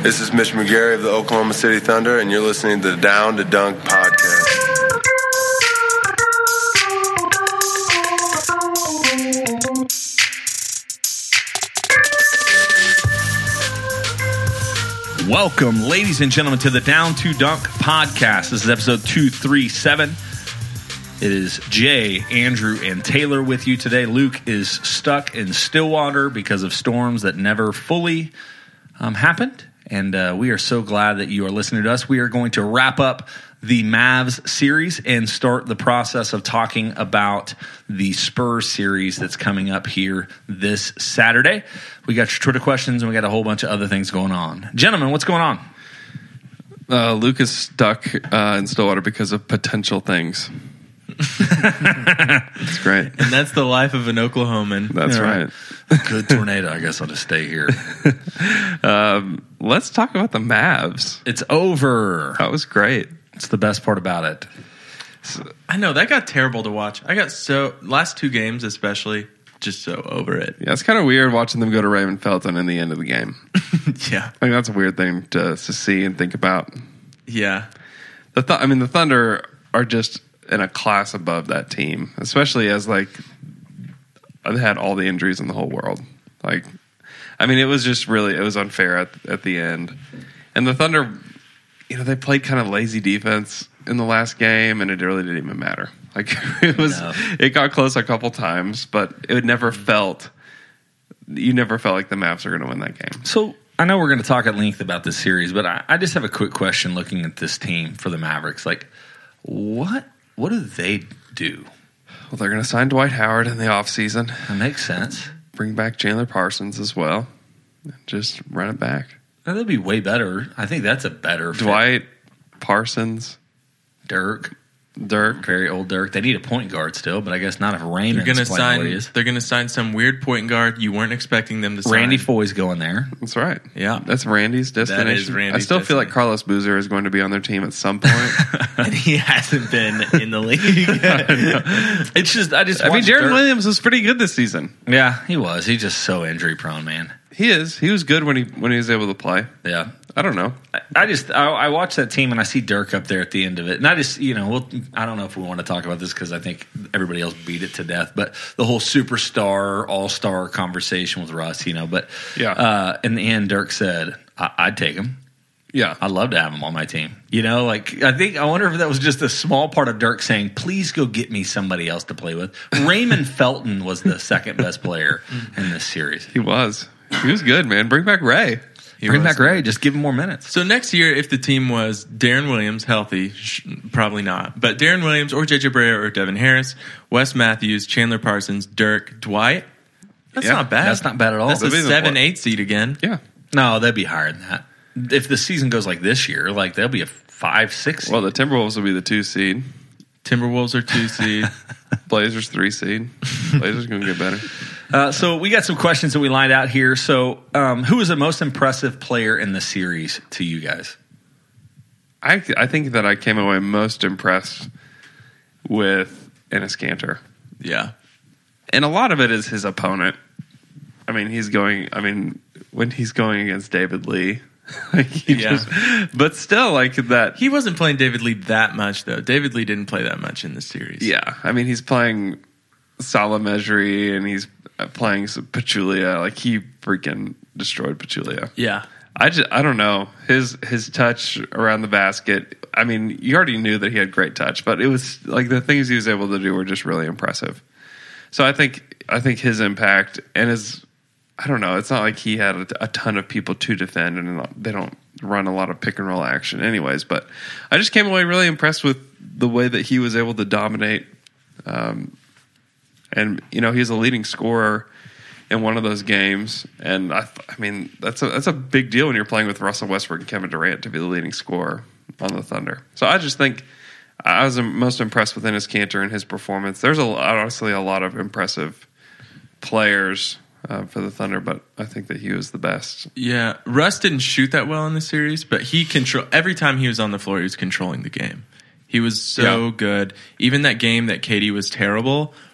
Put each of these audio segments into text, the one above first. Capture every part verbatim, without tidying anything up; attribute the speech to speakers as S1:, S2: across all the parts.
S1: This is Mitch McGarry of the Oklahoma City Thunder, and you're listening to the Down to Dunk podcast.
S2: Welcome, ladies and gentlemen, to the Down to Dunk podcast. This is episode two thirty-seven. It is Jay, Andrew, and Taylor with you today. Luke is stuck in Stillwater because of storms that never fully um, happened. And uh, we are so glad that you are listening to us. We are going to wrap up the Mavs series and start the process of talking about the Spurs series that's coming up here this Saturday. We got your Twitter questions, and we got a whole bunch of other things going on. Gentlemen, what's going on?
S3: Uh, Luke is stuck uh, in Stillwater because of potential things. It's great.
S4: And that's the life of an Oklahoman.
S3: That's
S2: Yeah,
S3: right.
S2: Good tornado. I guess I'll just stay here.
S3: um, let's talk about the Mavs.
S2: It's over.
S3: That was great.
S2: It's the best part about it.
S4: I know, that got terrible to watch. I got so, last two games especially, just so over it.
S3: Yeah, it's kind of weird watching them go to Raymond Felton in the end of the game.
S4: Yeah.
S3: I think that's a weird thing to, to see and think about.
S4: Yeah.
S3: The th- I mean, the Thunder are just in a class above that team, especially as, like, they had all the injuries in the whole world. Like, I mean, it was just really, it was unfair at, at the end. And the Thunder, you know, they played kind of lazy defense in the last game, and it really didn't even matter. Like, it was,
S2: No.
S3: it got close a couple times, but it never felt, you never felt like the Mavs are going to win that game.
S2: So I know we're going to talk at length about this series, but I, I just have a quick question looking at this team for the Mavericks. Like, what what do they do?
S3: Well, they're going to sign Dwight Howard in the offseason.
S2: That makes sense.
S3: Bring back Chandler Parsons as well. Just run it back.
S2: That'd be way better. I think that's a better fit.
S3: Dwight, Parsons,
S2: Dirk,
S3: Dirk.
S2: very old Dirk. They need a point guard still, but I guess not if
S4: They're
S2: Raymond's
S4: gonna
S2: playing what he
S4: sign.
S2: is.
S4: They're gonna sign some weird point guard you weren't expecting them to sign.
S2: Randy Foy's going there.
S3: That's right.
S4: Yeah.
S3: That's Randy's destination.
S4: Randy's
S3: I still feel like
S4: destiny.
S3: Carlos Boozer is going to be on their team at some point.
S4: And he hasn't been in the league.
S2: It's just I just
S3: I mean,
S2: watched
S3: Jaron
S2: Dirk.
S3: Williams was pretty good this season.
S2: Yeah, he was. He's just so injury prone, man.
S3: He is. He was good when he when he was able to play.
S2: Yeah.
S3: I don't know.
S2: I- I just I, I watch that team and I see Dirk up there at the end of it, and I just you know we'll, I don't know if we want to talk about this because I think everybody else beat it to death, but the whole superstar all star conversation with Russ, you know, but
S3: Yeah.
S2: uh, in the end, Dirk said I, I'd take him.
S3: Yeah.
S2: I'd love to have him on my team. You know, like I think I wonder if that was just a small part of Dirk saying, "Please go get me somebody else to play with." Raymond Felton was the second best player in this series.
S3: He was. He was good, man. Bring back Ray.
S4: He
S2: Bring
S4: was.
S2: back Ray, just give him more minutes.
S4: So next year, if the team was Darren Williams healthy, sh- probably not, but Darren Williams or J J Barea or Devin Harris, Wes Matthews, Chandler Parsons, Dirk, Dwight. That's
S3: Yeah,
S4: not bad.
S2: That's not bad at all.
S4: That's a
S3: That'd be the
S4: seven,
S3: four.
S4: eight seed again.
S3: Yeah.
S2: No, they'd be higher than that. If the season goes like this year, like they'll be a five, six.
S3: Well, the Timberwolves will be the two seed.
S4: Timberwolves are two seed.
S3: Blazers three seed. Blazers going to get better.
S2: uh, so we got some questions that we lined out here. So, um, who was the most impressive player in the series to you guys?
S3: I I think that I came away most impressed with Enes Kanter.
S4: Yeah.
S3: And a lot of it is his opponent. I mean, he's going. I mean, when he's going against David Lee, like he
S4: Yeah.
S3: just. But still, like that.
S4: He wasn't playing David Lee that much, though. David Lee didn't play that much in this series.
S3: Yeah, I mean, he's playing Salamejri and he's playing Pachulia. Like he freaking destroyed Pachulia.
S4: Yeah.
S3: I just, I don't know his his touch around the basket. I mean, you already knew that he had great touch, but it was like the things he was able to do were just really impressive. So I think I think his impact and his. I don't know. It's not like he had a, a ton of people to defend, and they don't run a lot of pick and roll action, anyways. But I just came away really impressed with the way that he was able to dominate. Um, and you know, he's a leading scorer in one of those games, and I, I mean, that's a that's a big deal when you're playing with Russell Westbrook and Kevin Durant to be the leading scorer on the Thunder. So I just think I was most impressed with Enes Kanter and his performance. There's a, honestly a lot of impressive players. Uh, for the Thunder, but I think that he was the best.
S4: Yeah, Russ didn't shoot that well in the series, but he control every time he was on the floor, he was controlling the game. He was so
S3: Yeah.
S4: good. Even that game that K D was terrible,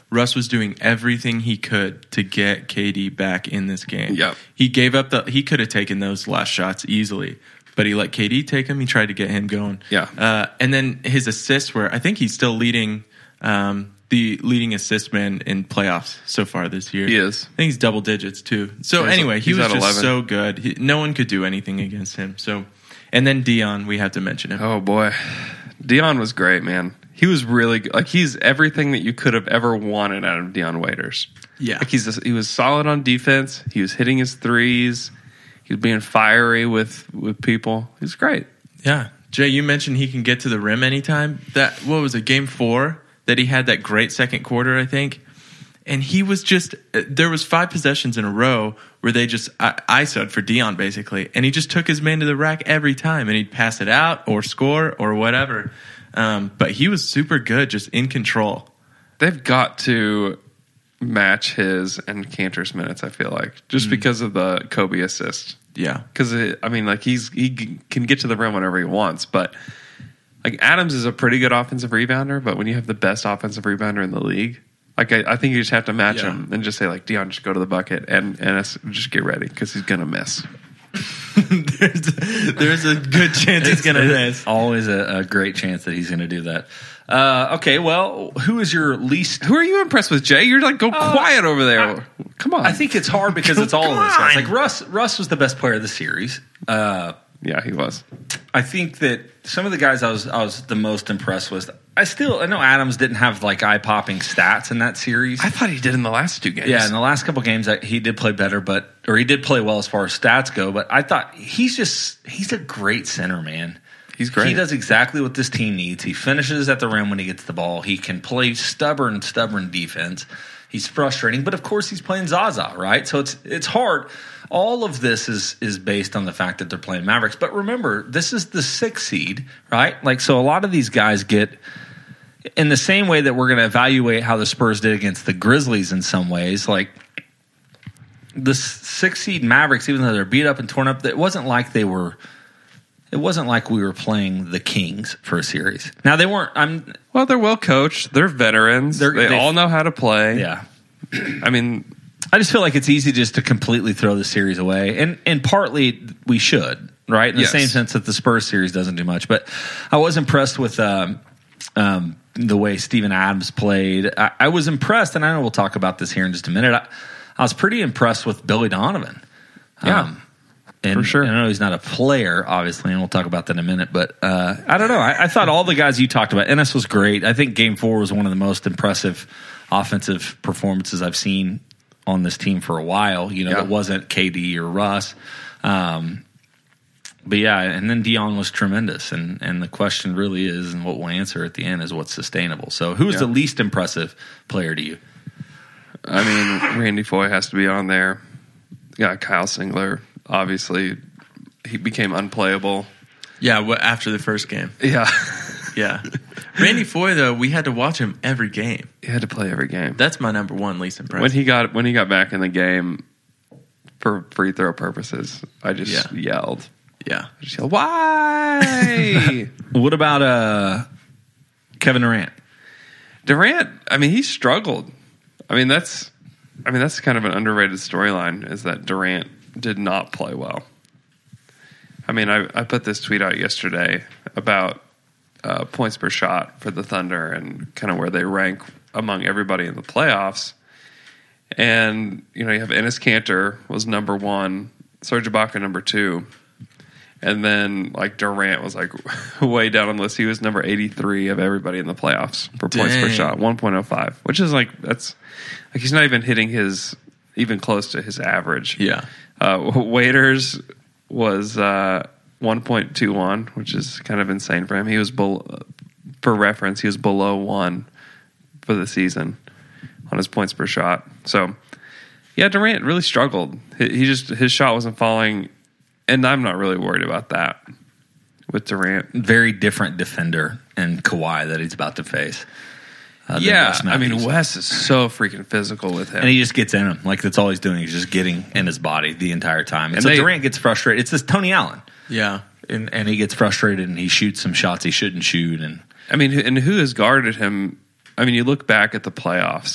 S4: Russ was doing everything he could to get K D back in this game.
S3: Yep.
S4: He gave up the. He could have taken those last shots easily, but he let K D take him. He tried to get him going.
S3: Yeah.
S4: Uh, and then his assists were. I think he's still leading. Um, the leading assist man in playoffs so far this year.
S3: He is.
S4: I think he's double digits too. So
S3: He's-
S4: anyway, he
S3: he's
S4: was
S3: at
S4: just
S3: eleven.
S4: so good. He, no one could do anything against him. So, and then Dion, we have to mention him.
S3: Oh boy, Dion was great, man. He was really good. Like he's everything that you could have ever wanted out of Dion Waiters.
S4: Yeah.
S3: Like he's just, he was solid on defense. He was hitting his threes. He was being fiery with with people. He was great.
S4: Yeah. Jay, you mentioned he can get to the rim anytime. That what was it, game four that he had that great second quarter, I think. And he was just there was five possessions in a row where they just I, I S O'd for Dion basically, and he just took his man to the rack every time, and he'd pass it out or score or whatever. Um, but he was super good, just in control.
S3: They've got to match his and Cantor's minutes. I feel like just
S4: Mm.
S3: because of the Kobe assist.
S4: Yeah.
S3: Because I mean, like he's he g- can get to the rim whenever he wants, but like Adams is a pretty good offensive rebounder. But when you have the best offensive rebounder in the league, like I, I think you just have to match
S4: Yeah.
S3: him and just say like Dion, just go to the bucket and and us- just get ready because he's gonna miss.
S4: there's, there's a good chance he's going to miss.
S2: Always a, a great chance that he's going to do that. Uh, okay, well, who is your least?
S3: Who are you impressed with, Jay? You're like go quiet over there.
S2: I-
S3: Come on.
S2: I think it's hard because it's all of
S3: Come
S2: those guys.
S3: on.
S2: Like Russ, Russ was the best player of the series. Uh,
S3: yeah, he was.
S2: I think that some of the guys I was I was the most impressed with. I still I know Adams didn't have like eye popping stats in that series.
S3: I thought he did in the last two games.
S2: Yeah, in the last couple games, I, he did play better, but or he did play well as far as stats go. But I thought he's just he's a great center, man.
S3: He's great.
S2: He does exactly what this team needs. He finishes at the rim when he gets the ball. He can play stubborn, stubborn defense. He's frustrating, but of course he's playing Zaza, right? So it's it's hard. All of this is is based on the fact that they're playing Mavericks. But remember, this is the sixth seed, right? Like so, a lot of these guys get. In the same way that we're going to evaluate how the Spurs did against the Grizzlies in some ways, like the six seed Mavericks, even though they're beat up and torn up, it wasn't like they were. It wasn't like we were playing the Kings for a series. Now they weren't. I'm.
S3: Well, they're well coached. They're veterans.
S2: They're-
S3: they
S2: they-
S3: all know how to play.
S2: Yeah.
S3: I mean,
S2: I just feel like it's easy just to completely throw the series away, and and partly we should, right? In the
S3: Yes.
S2: same sense that the Spurs series doesn't do much. But I was impressed with um, um, the way Steven Adams played. I, I was impressed, and I know we'll talk about this here in just a minute. I, I was pretty impressed with Billy Donovan.
S3: Yeah.
S2: and,
S3: For sure.
S2: and I know he's not a player, obviously, and we'll talk about that in a minute. But uh, I don't know. I, I thought all the guys you talked about, Ennis was great. I think Game Four was one of the most impressive offensive performances I've seen on this team for a while. You know,
S3: Yeah.
S2: that wasn't K D or Russ. Um, but yeah, and then Dion was tremendous. And, and the question really is, and what we'll answer at the end is what's sustainable. So who's
S3: Yeah.
S2: the least impressive player to you?
S3: I mean, Randy Foy has to be on there. Yeah, Kyle Singler, obviously, he became unplayable.
S4: Yeah, well, after the first game.
S3: Yeah,
S4: Yeah. Randy Foy, though, we had to watch him every game.
S3: he had to play every game.
S4: That's my number one least impressive.
S3: When he got when he got back in the game for free throw purposes, I just
S4: Yeah.
S3: yelled.
S4: yeah.
S3: I just yelled, why?
S2: What about uh, Kevin Durant?
S3: Durant, I mean, he struggled. I mean, that's I mean, that's kind of an underrated storyline is that Durant did not play well. I mean, I, I put this tweet out yesterday about uh, points per shot for the Thunder and kind of where they rank among everybody in the playoffs. And, you know, you have Enes Kanter was number one, Serge Ibaka number two. And then, like, Durant was, like, way down on the list. He was number eighty-three of everybody in the playoffs for points per
S4: Dang.
S3: shot, one point oh five, which is, like, that's, like, he's not even hitting his, even close to his average.
S4: Yeah.
S3: Uh, Waiters was uh, one point two one, which is kind of insane for him. He was, below, for reference, he was below one for the season on his points per shot. So, yeah, Durant really struggled. He, he just, his shot wasn't falling. And I'm not really worried about that with Durant.
S2: Very different defender in Kawhi that he's about to face. Uh, than
S3: Yeah,
S2: Wes
S3: I mean,
S2: Matthews.
S3: Wes is so freaking physical with him.
S2: And he just gets in him. Like, that's all he's doing. He's just getting in his body the entire time. And,
S3: And
S2: so
S3: they-
S2: Durant gets frustrated. It's this Tony Allen.
S4: Yeah.
S2: And, and he gets frustrated and he shoots some shots he shouldn't shoot. And
S3: I mean, and who has guarded him? I mean, you look back at the playoffs.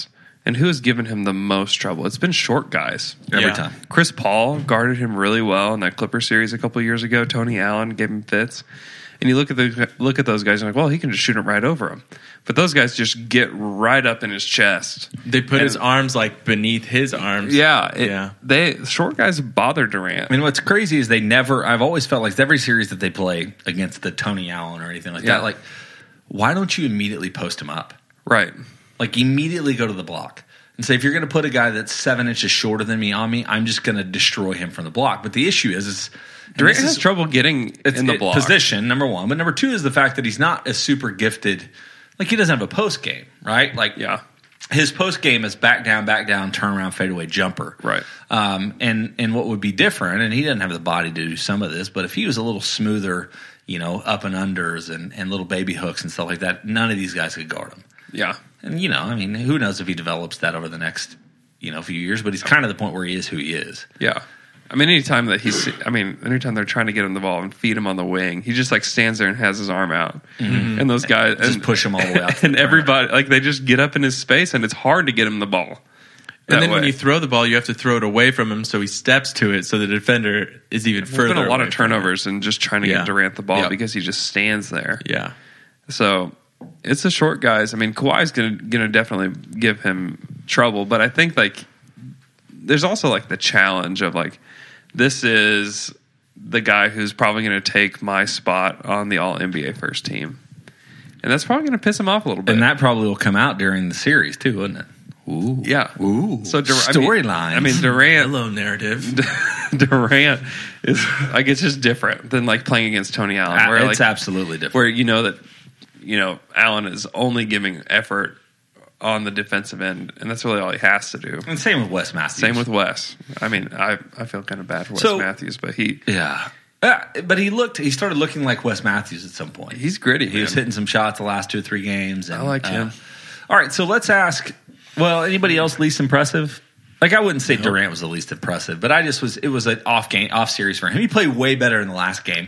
S3: And who has given him the most trouble? It's been short guys.
S2: Every
S4: Yeah.
S2: time.
S3: Chris Paul guarded him really well in that Clipper series a couple of years ago. Tony Allen gave him fits. And you look at the look at those guys and you're like, well, he can just shoot it right over him. But those guys just get right up in his chest.
S4: They put
S3: And-
S4: his arms like beneath his arms.
S3: Yeah, it,
S4: Yeah.
S3: They short guys bother Durant.
S2: I mean, what's crazy is they never. I've always felt like every series that they play against the Tony Allen or anything like
S3: Yeah.
S2: that, like, why don't you immediately post him up?
S3: Right.
S2: Like, immediately go to the block and say, if you're going to put a guy that's seven inches shorter than me on me, I'm just going to destroy him from the block. But the issue is, is
S3: Durant
S2: this
S3: has
S2: is-
S3: trouble getting
S2: it's
S3: in the
S2: it-
S3: block.
S2: position, number one. But number two is the fact that he's not a super gifted. Like, he doesn't have a post game, right? Like,
S3: Yeah.
S2: his post game is back down, back down, turn around, fadeaway jumper.
S3: Right.
S2: Um, and and what would be different, and he doesn't have the body to do some of this, but if he was a little smoother, you know, up and unders and, and little baby hooks and stuff like that, none of these guys could guard him.
S3: Yeah.
S2: And, you know, I mean, who knows if he develops that over the next, you know, few years, but he's kind of the point where he is who he is.
S3: Yeah. I mean, anytime that he's, I mean, anytime they're trying to get him the ball and feed him on the wing, he just like stands there and has his arm out. And those guys
S2: Just
S3: and,
S2: push him all the way out to
S3: And
S2: the
S3: everybody, like, they just get up in his space and it's hard to get him the ball.
S4: And
S3: that
S4: then when
S3: way.
S4: you throw the ball, you have to throw it away from him so he steps to it so the defender is even
S3: There's
S4: further
S3: been a lot
S4: away
S3: of
S4: from
S3: turnovers and just trying to
S4: Yeah.
S3: get Durant the ball
S2: Yep.
S3: because he just stands there.
S4: it. Yeah.
S3: So it's the short guys. I mean, Kawhi's going to going to definitely give him trouble, but I think like there's also like the challenge of like this is the guy who's probably going to take my spot on the All N B A first team, and that's probably going to piss him off a little bit.
S2: And that probably will come out during the series, too, wouldn't it? Ooh.
S3: yeah,
S2: Ooh.
S3: So Dur- I mean-
S2: Storylines.
S3: I mean, Durant.
S4: Hello, narrative.
S3: Durant is like it's just different than like playing against Tony Allen, where
S2: it's
S3: like
S2: absolutely different.
S3: where you know that you know Allen is only giving effort on the defensive end, and that's really all he has to do.
S2: And same with Wes Matthews.
S3: Same with Wes. I mean, I I feel kind of bad for Wes
S2: So-
S3: Matthews, but he
S2: Yeah. Uh, but he looked. He started looking like Wes Matthews at some point.
S3: he's gritty.
S2: He was
S3: man.
S2: hitting some shots the last two or three games. And,
S3: I liked
S2: uh,
S3: him.
S2: All right, so let's ask. Well, anybody else least impressive? Like, I wouldn't say Durant was the least impressive, but I just was. It was an off game, off series for him. He played way better in the last game.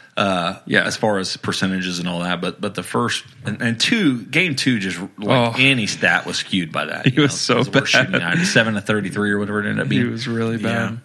S2: Uh,
S3: Yeah.
S2: as far as percentages and all that, but but the first and, and two game two just like
S3: Oh.
S2: any stat was skewed by that.
S3: He
S2: you
S3: was
S2: know,
S3: so
S2: 'cause we're
S3: bad.
S2: shooting ninety-seven to thirty-three or whatever it ended up
S3: He
S2: being.
S3: was really bad.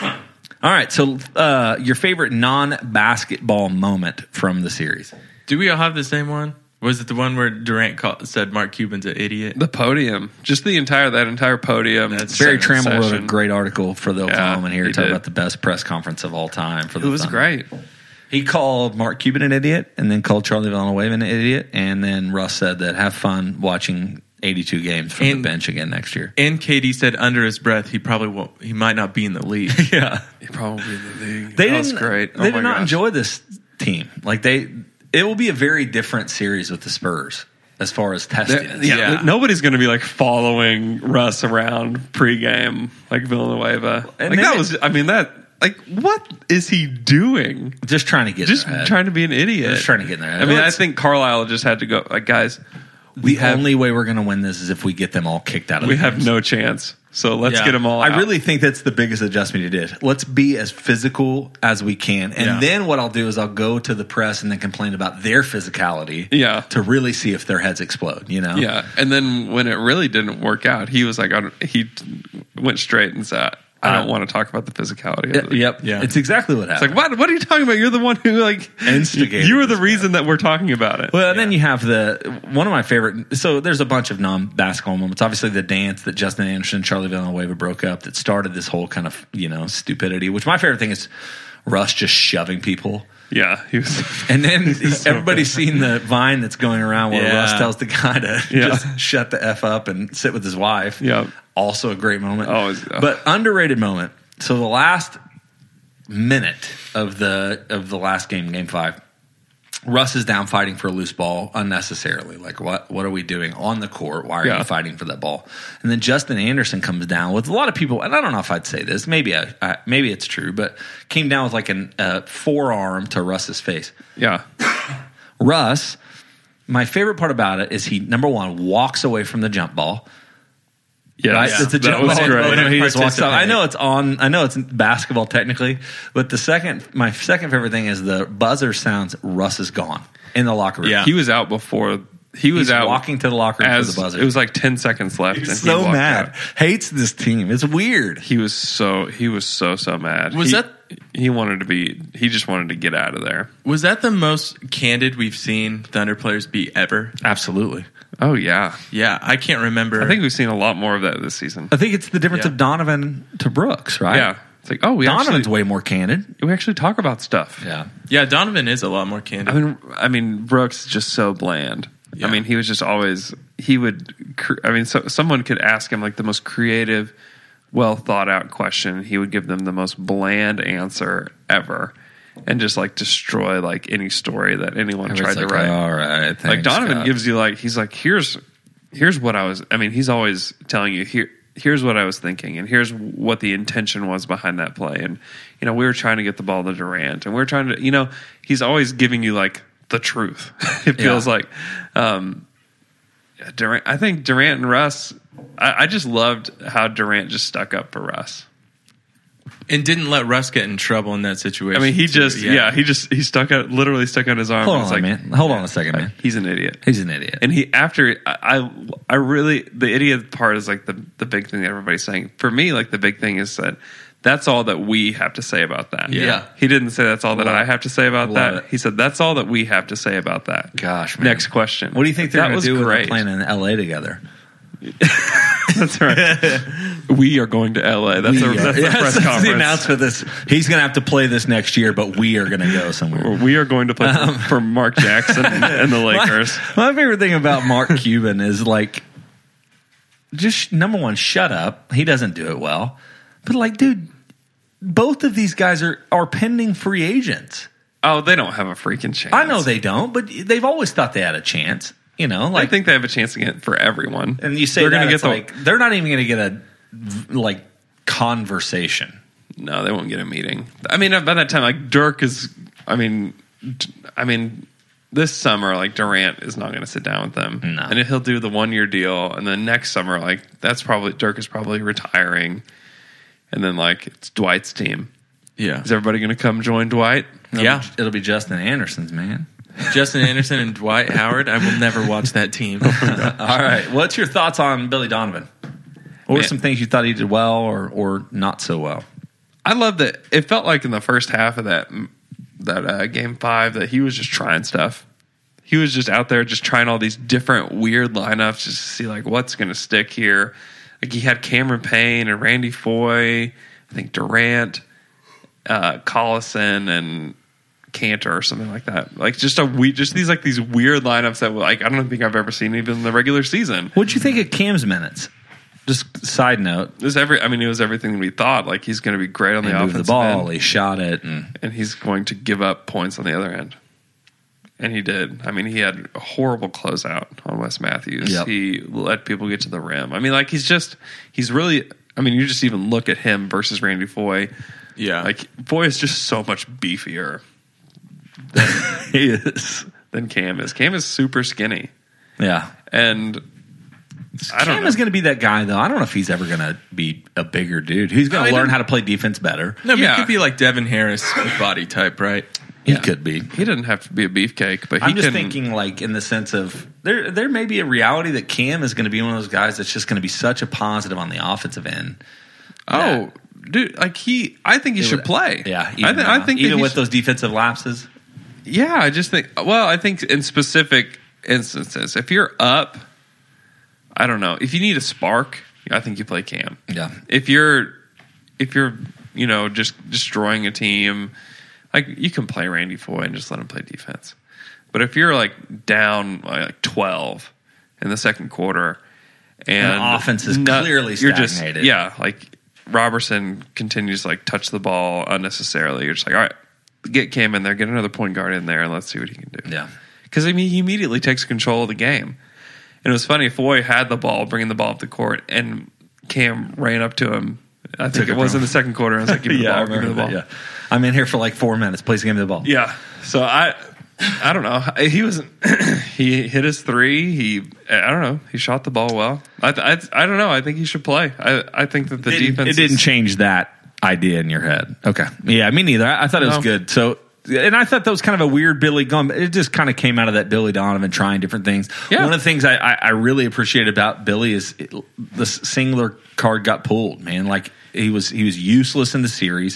S2: All right, so uh, your favorite non-basketball moment from the series?
S4: Do we all have the same one? Was it the one where Durant called, said Mark Cuban's an idiot?
S3: The podium, just the entire that entire podium.
S4: That's
S2: Barry
S3: second
S2: Trammell wrote a
S3: session.
S2: great article for the Oklahoma
S3: Yeah,
S2: here
S3: he
S2: talking
S3: did.
S2: about the best press conference of all time. For the
S3: It was
S2: Thunder.
S3: great.
S2: He called Mark Cuban an idiot, and then called Charlie Villanueva an idiot, and then Russ said that have fun watching eighty-two games from
S4: And-
S2: the bench again next year.
S4: And K D said under his breath he probably won't. He might not be in the league.
S2: Yeah,
S3: He probably in the league.
S2: they
S3: that was
S2: didn't.
S3: great.
S2: They
S3: oh
S2: did
S3: my
S2: not
S3: gosh.
S2: enjoy this team. Like they, it will be a very different series with the Spurs as far as testing.
S3: There-
S2: it.
S3: yeah,
S4: Yeah.
S3: nobody's going to be like following Russ around pregame like Villanueva.
S2: And
S3: like
S2: then
S3: that
S2: it-
S3: was, I mean, that like what is he doing?
S2: Just trying to get
S3: Just
S2: in their head.
S3: trying to be an idiot.
S2: Just trying to get in their head.
S3: I mean, I
S2: Let's-
S3: think Carlisle just had to go. Like, guys,
S2: the
S3: have-
S2: only way we're going to win this is if we get them all kicked out of.
S3: we
S2: the
S3: have
S2: games.
S3: no chance. So let's
S4: Yeah.
S3: get them all.
S2: I
S3: out.
S2: really think that's the biggest adjustment he did. Let's be as physical as we can. And
S4: Yeah.
S2: then what I'll do is I'll go to the press and then complain about their physicality
S3: Yeah.
S2: to really see if their heads explode, you know?
S3: Yeah, and then when it really didn't work out, he was like, I don't, he went straight and said, "I don't
S2: Uh,
S3: want to talk about the physicality."
S2: Y-
S3: of it.
S2: Yep.
S4: Yeah.
S2: It's exactly what
S3: It's
S2: happened.
S3: like, what? What are you talking about? You're the one who like
S2: Instigated
S3: You were the
S2: this
S3: reason that we're talking about it.
S2: Well, and then you have the one of my favorite. So there's a bunch of non-basketball moments. Obviously, the dance that Justin Anderson and Charlie Villanueva broke up that started this whole kind of you know stupidity. Which my favorite thing is Russ just shoving people.
S3: yeah, he was.
S2: And then everybody's seen the Vine that's going around where
S4: Yeah.
S2: Russ tells the guy to
S3: Yeah.
S2: just shut the F up and sit with his wife.
S3: Yeah.
S2: Also a great moment.
S3: Oh, it's- oh.
S2: But underrated moment. So the last minute of the of the last game, game five, Russ is down fighting for a loose ball unnecessarily. Like, what what are we doing on the court? Why are
S3: Yeah.
S2: you fighting for that ball? And then Justin Anderson comes down with a lot of people, and I don't know if I'd say this. Maybe I, I maybe it's true, but came down with like a uh, forearm to Russ's face.
S3: Yeah,
S2: Russ, my favorite part about it is he number one walks away from the jump ball.
S3: yeah,
S2: Right? It's a
S3: that
S2: jump
S3: was
S2: ball.
S3: great.
S2: When he just walks up.
S4: Participate.
S2: I know it's on. I know it's basketball technically, but the second, my second favorite thing is the buzzer sounds. Russ is gone in the locker room.
S4: Yeah.
S3: He was out before he was
S2: He's
S3: out
S2: walking to the locker room
S3: as
S2: for the buzzer.
S3: it was like ten seconds left.
S2: He's
S3: and he
S2: so
S3: walked
S2: mad.
S3: out.
S2: Hates this team. It's weird.
S3: He was so he was so so mad.
S4: Was
S3: He-
S4: that-
S3: he wanted to be? He just wanted to get out of there.
S4: Was that the most candid we've seen Thunder players be ever?
S2: Absolutely.
S3: Oh yeah,
S4: Yeah, I can't remember.
S3: I think we've seen a lot more of that this season.
S2: I think it's the difference
S4: Yeah.
S2: of Donovan to Brooks, right?
S3: Yeah, it's like oh we
S2: Donovan's
S3: actually
S2: way more candid.
S3: we actually talk about stuff.
S2: Yeah.
S4: yeah, Donovan is a lot more
S3: I
S4: candid.
S3: mean, I mean, Brooks is just so bland.
S4: Yeah.
S3: I mean, he was just always he would. cr- I mean, so, someone could ask him like the most creative, well thought out question. He would give them the most bland answer ever, and just like destroy like any story that anyone tried to write.
S2: All right. Thanks,
S3: Like Donovan
S2: God.
S3: gives you like he's like here's here's what I was. I mean, he's always telling you here. Here's what I was thinking, and here's what the intention was behind that play. And you know, we were trying to get the ball to Durant, and we are trying to. You know, he's always giving you like the truth. It feels
S2: Yeah.
S3: like um, Durant. I think Durant and Russ. I, I just loved how Durant just stuck up for Russ.
S4: and didn't let Russ get in trouble in that situation.
S3: I mean, he
S4: too.
S3: just yeah. he just he stuck out literally stuck out his arm.
S2: Hold
S3: and was
S2: on,
S3: like,
S2: man. Hold on a second, man.
S3: He's an idiot.
S2: He's an idiot.
S3: And he after I, I I really the idiot part is like the the big thing that everybody's saying. For me, like the big thing is that that's all that we have to say about that.
S4: Yeah.
S3: He didn't say that's all that
S2: Love
S3: I
S2: it.
S3: have to say about
S2: Love
S3: that.
S2: it.
S3: He said that's all that we have to say about that.
S2: Gosh, man.
S3: Next question.
S2: What do you think they're
S3: That
S2: going to
S3: was
S2: do when they're
S3: great.
S2: playing in L A together?
S3: That's right. We are going to L A. That's
S2: We
S3: a
S2: are-
S3: that's a
S2: Yes,
S3: press
S2: that's
S3: conference.
S2: the announcement. This he's going to have to play this next year, but we are going to go somewhere.
S3: We are going to play for, for Mark Jackson and the Lakers.
S2: My, my favorite thing about Mark Cuban is like, just number one, shut up. He doesn't do it well. But like, dude, both of these guys are are pending free agents.
S3: Oh, they don't have a freaking chance.
S2: I know they don't, but they've always thought they had a chance. You know,
S3: I
S2: like,
S3: think they have a chance to get for everyone.
S2: and you say
S3: they're
S2: that,
S3: gonna
S2: it's
S3: get the
S2: like they're not even going to get a like conversation.
S3: No, they won't get a meeting. I mean, by that time, like Dirk is. I mean, d- I mean, this summer, like Durant is not going to sit down with them,
S2: No.
S3: and he'll do the one year deal, and then next summer, like that's probably Dirk is probably retiring, and then like it's Dwight's team.
S4: Yeah.
S3: Is everybody going to come join Dwight?
S2: It'll
S4: Yeah.
S2: be, it'll be Justin Anderson's, man.
S4: Justin Anderson and Dwight Howard. I will never watch that team.
S2: All right, what's your thoughts on Billy Donovan? What were
S3: Man.
S2: some things you thought he did well or or not so well?
S3: I love that. It felt like in the first half of that that uh, game five that he was just trying stuff. He was just out there just trying all these different weird lineups just to see like what's going to stick here. Like he had Cameron Payne and Randy Foye, I think Durant, uh, Collison, and Cantor or something like that. Like just a we just these like these weird lineups that like I don't think I've ever seen even in the regular season.
S2: What'd you think of Cam's minutes? Just side note,
S3: It was every. I mean, it was everything we thought. Like he's going to be great on
S2: he
S3: the
S2: moved
S3: offensive
S2: the ball,
S3: end.
S2: he shot it, and
S3: And he's going to give up points on the other end. And he did. I mean, he had a horrible closeout on Wes Matthews.
S2: Yep.
S3: He let people get to the rim. I mean, like, he's just, he's really, I mean, you just even look at him versus Randy Foye.
S4: Yeah.
S3: Like, Foye is just so much beefier
S2: he is.
S3: than Cam is. Cam is super skinny.
S2: Yeah,
S3: And I don't
S2: Cam
S3: know.
S2: is going to be that guy, though. I don't know if he's ever going to be a bigger dude. He's going
S3: No,
S2: to
S3: he
S2: learn
S3: didn't-
S2: how to play defense better.
S4: no, but
S3: yeah.
S4: he could be like Devin Harris body type, right?
S2: He
S3: Yeah.
S2: could be.
S3: He doesn't have to be a beefcake, but he
S2: I'm just
S3: can.
S2: thinking, like, in the sense of there, there may be a reality that Cam is going to be one of those guys that's just going to be such a positive on the offensive end.
S3: oh, dude, like he, I think he
S2: It
S3: should
S2: would-
S3: play.
S2: Yeah,
S3: I, th- I think that
S2: even
S3: he
S2: with
S3: should-
S2: those defensive lapses.
S3: Yeah, I just think. Well, I think in specific instances, if you're up, I don't know. If you need a spark, I think you play Cam.
S2: Yeah.
S3: If you're, if you're, you know, just destroying a team, like you can play Randy Foye and just let him play defense. But if you're like down like twelve in the second quarter, and,
S2: And the offense is
S3: not-
S2: clearly
S3: you're just
S2: stagnated.
S3: yeah, like Robertson continues to like touch the ball unnecessarily. You're just like, all right, get Cam in there, get another point guard in there, and let's see what he can do.
S2: Yeah.
S3: Because I mean, he immediately takes control of the game. And it was funny. Foye had the ball, bringing the ball up the court, and Cam ran up to him. I think
S2: Took
S3: it
S2: it
S3: was
S2: from
S3: in the second quarter. I was like, "Give me the
S2: yeah,
S3: ball,
S2: I
S3: give me
S2: remember
S3: the ball."
S2: that. Yeah. I'm in here for like four minutes. Please give me the ball.
S3: Yeah. So I, I don't know. He was, he hit his three. He, I don't know. He shot the ball well. I, I, I don't know. I think he should play. I, I think that the
S2: It didn't-
S3: defense.
S2: It didn't
S3: is-
S2: change that idea in your head. Okay. Yeah, me neither. I, I thought it was
S3: No.
S2: good. So and I thought that was kind of a weird Billy Gum. It just kind of came out of that Billy Donovan trying different things.
S3: Yeah.
S2: One of the things I, I, I really appreciate about Billy is it, the Singler card got pulled, man. Like he was he was useless in the series.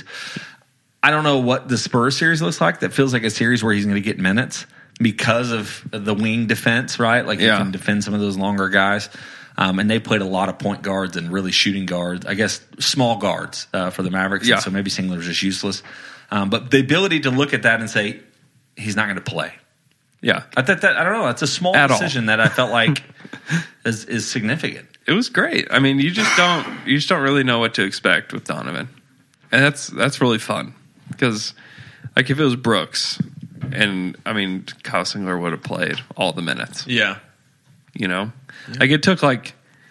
S2: I don't know what the Spurs series looks like. That feels like a series where he's going to get minutes because of the wing defense, right? Like
S3: yeah.
S2: he can defend some of those longer guys. Um, and they played a lot of point guards and really shooting guards. I guess small guards uh, for the Mavericks.
S3: Yeah.
S2: And so maybe Singler's just useless. Um, but the ability to look at that and say he's not going to play.
S3: Yeah,
S2: I thought that I don't know. That's a small
S3: At
S2: decision
S3: all.
S2: that I felt like is, is significant.
S3: it was great. I mean, you just don't you just don't really know what to expect with Donovan, and that's that's really fun because like if it was Brooks, and I mean Kyle Singler would have played all the minutes.
S4: Yeah.
S3: You know, yeah. like it took like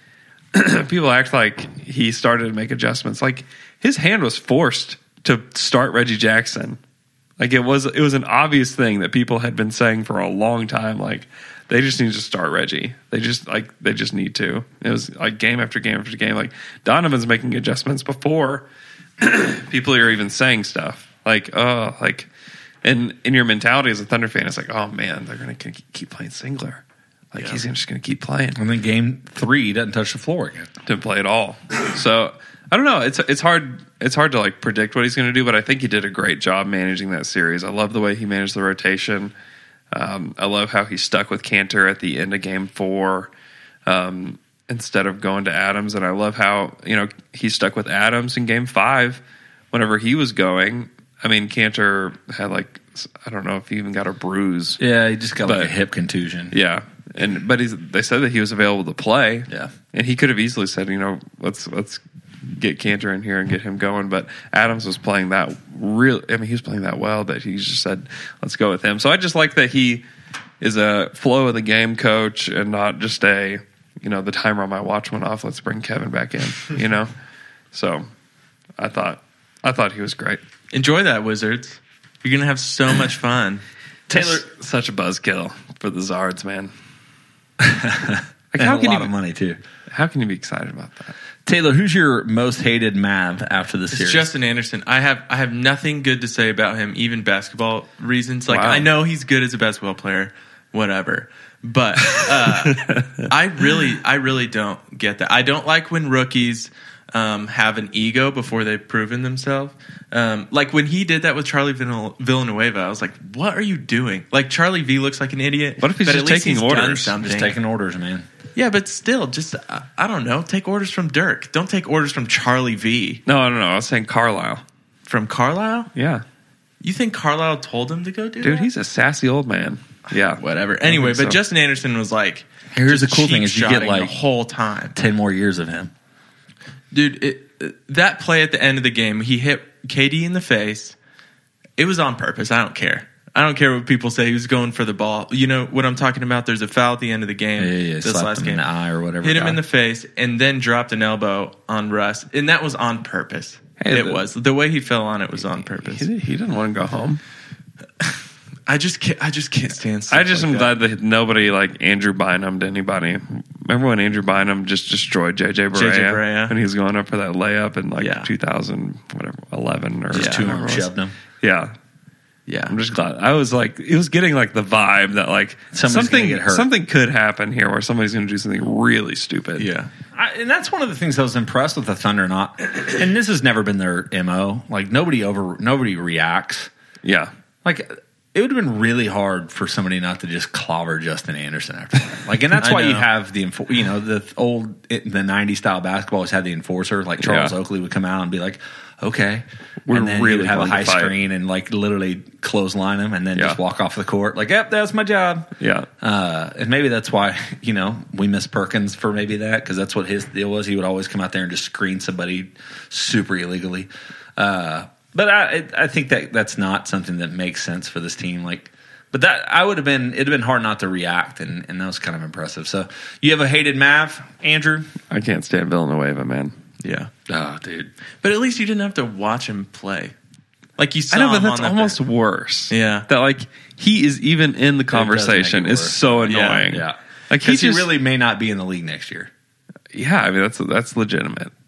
S3: people act like he started to make adjustments. Like his hand was forced to start Reggie Jackson. Like it was it was an obvious thing that people had been saying for a long time. Like they just need to start Reggie. They just like they just need to. It was like game after game after game. Like Donovan's making adjustments before people are even saying stuff. Like oh like and in your mentality as a Thunder fan, it's like oh man, they're gonna keep playing Singler. Like, yeah. he's just going to keep playing.
S2: And then game three, he doesn't touch the floor again.
S3: Didn't play at all. So, I don't know. It's it's hard It's hard to, like, predict what he's going to do, but I think he did a great job managing that series. I love the way he managed the rotation. Um, I love how he stuck with Cantor at the end of game four um, instead of going to Adams. And I love how, you know, he stuck with Adams in game five whenever he was going. I mean, Cantor had, like, I don't know if he even got a bruise.
S2: Yeah, he just got,
S3: but,
S2: like, a hip contusion.
S3: Yeah. And but he's, they said that he was available to play.
S2: Yeah,
S3: and he could have easily said, you know, let's let's get Cantor in here and get him going. But Adams was playing that real. I mean, he was playing that well that he just said, let's go with him. So I just like that he is a flow of the game coach and not just a, you know, the timer on my watch went off. Let's bring Kevin back in. You know, so I thought I thought he was great.
S4: Enjoy that, Wizards. You're gonna have so much fun.
S3: Taylor, such a buzzkill for the Zards, man.
S2: Like how can a lot you, of money too.
S3: How can you be excited about that,
S2: Taylor? Who's your most hated Mav after the
S4: it's
S2: series?
S4: Justin Anderson. I have I have nothing good to say about him, even basketball reasons. Like
S3: wow.
S4: I know he's good as a basketball player, whatever. But uh, I really I really don't get that. I don't like when rookies um, have an ego before they've proven themselves. Um, like when he did that with Charlie Villanueva, I was like, "What are you doing?" Like Charlie V looks like an idiot.
S3: What if he's
S4: but
S3: just
S4: at least
S3: taking
S4: he's
S3: orders?
S4: done
S2: Just taking orders, man.
S4: Yeah, but still, just uh, I don't know. Take orders from Dirk. Don't take orders from Charlie V.
S3: No, I don't know. I was saying Carlisle.
S4: From Carlisle?
S3: Yeah.
S4: You think Carlisle told him to go do
S3: Dude,
S4: that?
S3: Dude, he's a sassy old man. Yeah.
S4: Whatever. Anyway, but
S3: so.
S4: Justin Anderson was like,
S2: here's the cool thing is you get like
S4: the whole time
S2: ten more years of him.
S4: Dude, it, that play at the end of the game, he hit K D in the face. It was on purpose. I don't care. I don't care what people say. He was going for the ball. You know what I'm talking about? There's a foul at the end of the game.
S2: Yeah, yeah, yeah.
S4: This
S2: Slapped
S4: last
S2: him
S4: game.
S2: in the eye or whatever.
S4: Hit him
S2: guy.
S4: in the face and then dropped an elbow on Russ. And that was on purpose.
S3: Hey,
S4: it
S3: the,
S4: was. The way he fell on it was on purpose.
S3: He, he didn't want to go home.
S4: I just can't, I just can't stand stuff
S3: I just
S4: like
S3: am
S4: that.
S3: glad that nobody like Andrew Bynum to anybody. Remember when Andrew Bynum just destroyed J J Barea,
S4: J J Barea.
S3: when he was going up for that layup in like
S4: Yeah.
S3: two thousand whatever eleven or
S2: Just two
S3: whatever
S2: arms
S3: it was.
S2: shoved him.
S3: Yeah.
S4: Yeah.
S3: I'm just glad. I was like, it was getting like the vibe that like
S2: Somebody's
S3: something
S2: gonna get hurt.
S3: something could happen here where somebody's going to do something really stupid.
S4: Yeah.
S2: I, and that's one of the things I was impressed with the Thunder. Not, and this has never been their M O. Like nobody over, nobody reacts.
S3: Yeah.
S2: Like it would have been really hard for somebody not to just clobber Justin Anderson after that. Like, and that's
S4: I
S2: why you
S4: know.
S2: have the, enfor- you know, the old the nineties style basketball always had the enforcer. Like Charles
S3: Yeah.
S2: Oakley would come out and be like, "Okay,"
S3: We're
S2: and then
S3: really
S2: he would have a
S3: going to
S2: high
S3: fight.
S2: screen and like literally clothesline him and then
S3: Yeah.
S2: just walk off the court. Like, "Yep, that's my job."
S3: Yeah.
S2: Uh, and maybe that's why, you know, we miss Perkins for maybe that, because that's what his deal was. He would always come out there and just screen somebody super illegally. Uh, but I, I think that that's not something that makes sense for this team. Like, but that I would have been, it'd have been hard not to react, and, and that was kind of impressive. So you have a hated Mav, Andrew?
S3: I can't stand Villanueva, man.
S4: Yeah.
S2: Oh, dude.
S4: But at least you didn't have to watch him play. Like you saw
S3: I know, but
S4: him
S3: that's
S4: on that
S3: almost
S4: bench.
S3: worse.
S4: Yeah.
S3: That like he is even in the
S2: does make
S3: conversation
S2: it
S3: is
S2: worse.
S3: so
S4: Yeah.
S3: annoying.
S2: Yeah.
S3: Like he
S2: Because he
S3: just
S2: really may not be in the league next year.
S3: yeah, I mean that's that's legitimate.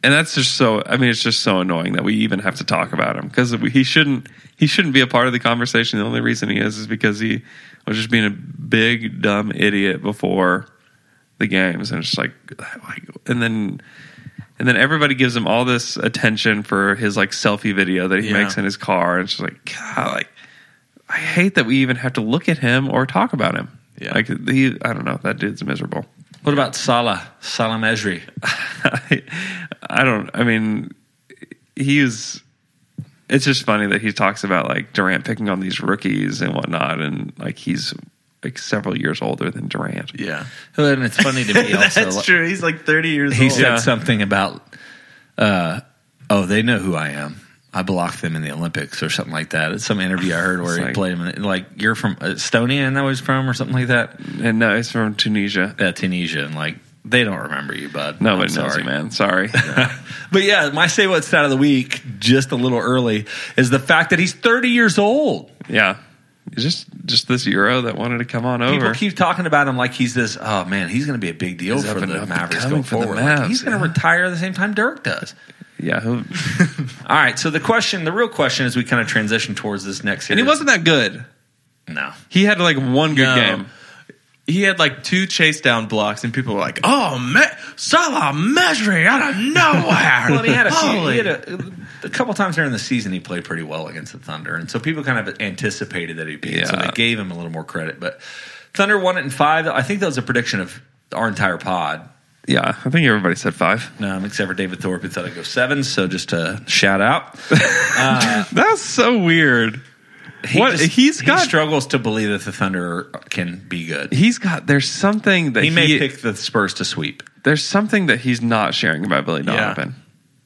S3: and that's just so. I mean, it's just so annoying that we even have to talk about him because he shouldn't. He shouldn't be a part of the conversation. The only reason he is is because he was just being a big dumb idiot before the games, and it's just like, and then and then everybody gives him all this attention for his like selfie video that he
S4: Yeah.
S3: makes in his car, and it's just like, God, like I hate that we even have to look at him or talk about him.
S4: Yeah.
S3: Like he, I don't know, that dude's miserable.
S2: What about Salah? Salah Mejri.
S3: I, I don't. I mean, he is. It's just funny that he talks about like Durant picking on these rookies and whatnot, and like he's like several years older than Durant.
S4: Yeah.
S2: And it's funny to me also.
S4: That's true. He's like thirty years
S2: He
S4: old.
S2: said
S3: Yeah.
S2: something about, uh, oh, they know who I am. I blocked them in the Olympics or something like that. It's some interview I heard where
S3: It's
S2: he
S3: like-
S2: played him. In, like, you're from Estonia, and that was from, or something like that.
S3: And no, he's from Tunisia.
S2: Yeah, Tunisia, and like they don't remember you, bud.
S3: Nobody
S2: I'm
S3: knows
S2: sorry.
S3: you, man. Sorry.
S2: But yeah, my say what's stat of the week, just a little early, is the fact that he's thirty years old.
S3: Yeah, just just this Euro that wanted to come on over.
S2: People keep talking about him like he's this. Oh man, he's going to be a big deal
S3: He's
S2: for
S3: up and
S2: the
S3: up
S2: Mavericks
S3: and coming
S2: going
S3: for the
S2: forward. Like,
S3: Mavs,
S2: he's going to
S3: yeah.
S2: retire at the same time Dirk does.
S3: yeah, who,
S2: All right, so the question, the real question, as we kind of transition towards this next
S3: and
S2: series,
S3: he wasn't that good.
S2: no.
S3: He had like one good
S4: No.
S3: game.
S4: He had like two chase down blocks, and people were like, "Oh, me- Salah Mejri out of nowhere!"
S2: Well, and he had a few,
S4: Holy.
S2: he had a, a couple times during the season he played pretty well against the Thunder, and so people kind of anticipated that he'd be. So
S3: Yeah.
S2: they gave him a little more credit. But Thunder won it in five. I think that was a prediction of our entire pod.
S3: Yeah, I think everybody said five.
S2: Um, except for David Thorpe, who thought I'd go seven. So just a shout out.
S3: That's so weird.
S2: He
S3: What-
S2: just-
S3: he's
S2: he
S3: got-
S2: struggles to believe that the Thunder can be good.
S3: He's got. There's something that
S2: He
S3: he,
S2: may pick the Spurs to sweep.
S3: There's something that he's not sharing about Billy
S4: Yeah.
S3: Donovan.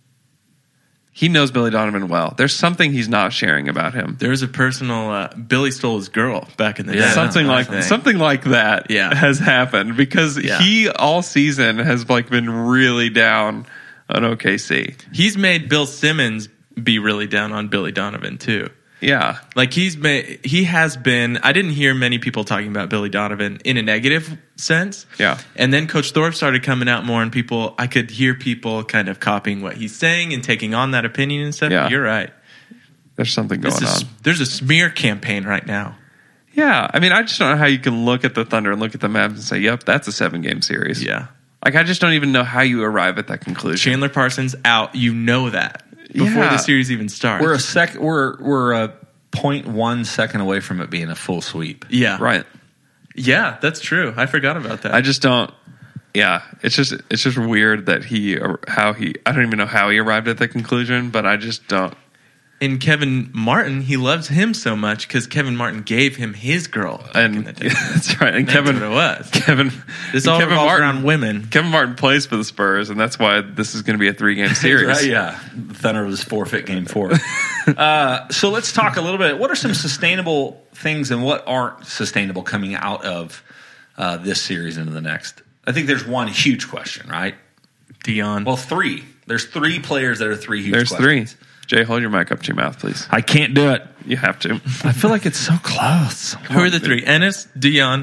S3: He knows Billy Donovan well. There's something he's not sharing about him.
S4: There was a personal uh, Billy stole his girl back in the
S2: Yeah.
S4: day.
S3: something
S4: I
S3: like
S4: think.
S3: something like that
S4: Yeah.
S3: has happened because
S4: Yeah.
S3: he all season has like been really down on O K C.
S4: He's made Bill Simmons be really down on Billy Donovan too.
S3: Yeah,
S4: Like he's made, he has been. I didn't hear many people talking about Billy Donovan in a negative sense.
S3: Yeah.
S4: And then Coach Thorpe started coming out more, and people, I could hear people kind of copying what he's saying and taking on that opinion and stuff.
S3: Yeah.
S4: You're right.
S3: there's something going
S4: This is,
S3: on.
S4: there's a smear campaign right now.
S3: Yeah, I mean, I just don't know how you can look at the Thunder and look at the Mavs and say, "Yep, that's a seven game series."
S4: Yeah.
S3: like I just don't even know how you arrive at that conclusion.
S4: Chandler Parsons out. You know that before
S3: Yeah.
S4: the series even starts.
S2: We're a sec. We're we're a point one second away from it being a full sweep.
S4: yeah.
S3: Right.
S4: Yeah, that's true. I forgot about that.
S3: I just don't. Yeah, it's just it's just weird that he or how he I don't even know how he arrived at that conclusion, but I just don't.
S4: In Kevin Martin, he loves him so much because Kevin Martin gave him his girl. back in
S3: And
S4: the day.
S3: that's right. And
S4: That's
S3: Kevin
S4: what it was.
S3: Kevin
S4: This all
S3: Kevin
S4: revolves
S3: Martin
S4: around women.
S3: Kevin Martin plays for the Spurs, and that's why this is going to be a three game series.
S2: Right, yeah, the Thunder was forfeit game four. uh, so let's talk a little bit. What are some sustainable things and what aren't sustainable coming out of uh, this series into the next? I think there's one huge question, right?
S4: Dion.
S2: Well, three. There's three players that are three huge
S3: There's
S2: questions.
S3: three. Jay, hold your mic up to your mouth, please.
S2: I can't do it.
S3: You have to.
S2: I feel like it's so close.
S4: Who are the three? Ennis, Dion,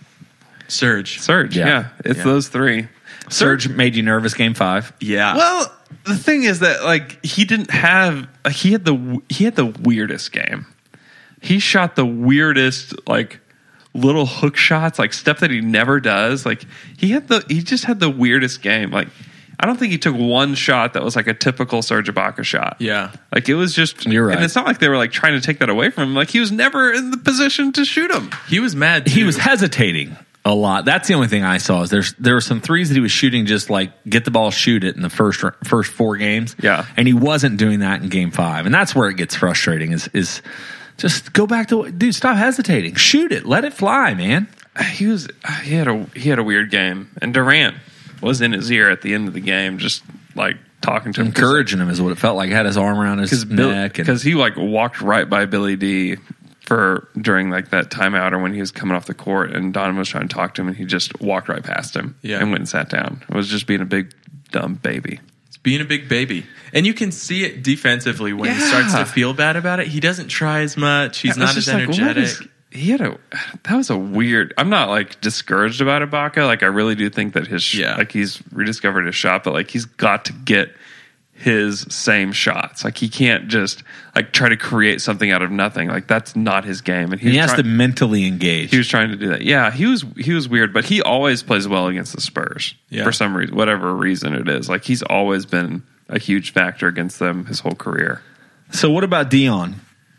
S4: Serge.
S3: Serge,
S2: Yeah.
S3: yeah, it's
S4: Yeah.
S3: those three.
S2: Serge made you nervous game five.
S4: Yeah.
S3: Well, the thing is that like he didn't have like, he had the he had the weirdest game. He shot the weirdest like little hook shots, like stuff that he never does. Like he had the he just had the weirdest game. Like I don't think he took one shot that was like a typical Serge Ibaka shot.
S4: Yeah.
S3: Like it was just
S2: You're right.
S3: And it's not like they were like trying to take that away from him. Like he was never in the position to shoot him.
S4: He was mad.
S2: He
S4: too.
S2: was hesitating a lot. That's the only thing I saw. Is there's there were some threes that he was shooting just like get the ball, shoot it in the first first four games.
S3: Yeah.
S2: and he wasn't doing that in game five, and that's where it gets frustrating. Is is just go back to dude, stop hesitating, shoot it, let it fly, man.
S3: He was he had a he had a weird game. And Durant was in his ear at the end of the game, just like talking to him.
S2: Encouraging him is what it felt like. Had his arm around his neck, and
S3: Because he like walked right by Billy D for during like that timeout or when he was coming off the court and Donovan was trying to talk to him and he just walked right past him
S4: Yeah.
S3: and went and sat down. It was just being a big dumb baby.
S4: He's being a big baby. And you can see it defensively when he
S3: Yeah.
S4: starts to feel bad about it. He doesn't try as much. He's
S3: It was
S4: not as
S3: just like, what
S4: energetic.
S3: is- he had a that was a weird. I'm not like discouraged about Ibaka. Like I really do think that his sh-
S4: Yeah.
S3: like he's rediscovered his shot, but like he's got to get his same shots. Like he can't just like try to create something out of nothing. Like that's not his game. And he,
S2: He
S3: was
S2: has
S3: try-
S2: to mentally engage.
S3: He was trying to do that. Yeah, he was he was weird, but he always plays well against the Spurs
S4: Yeah.
S3: for some reason, whatever reason it is. Like he's always been a huge factor against them his whole career.
S2: So what about Dion?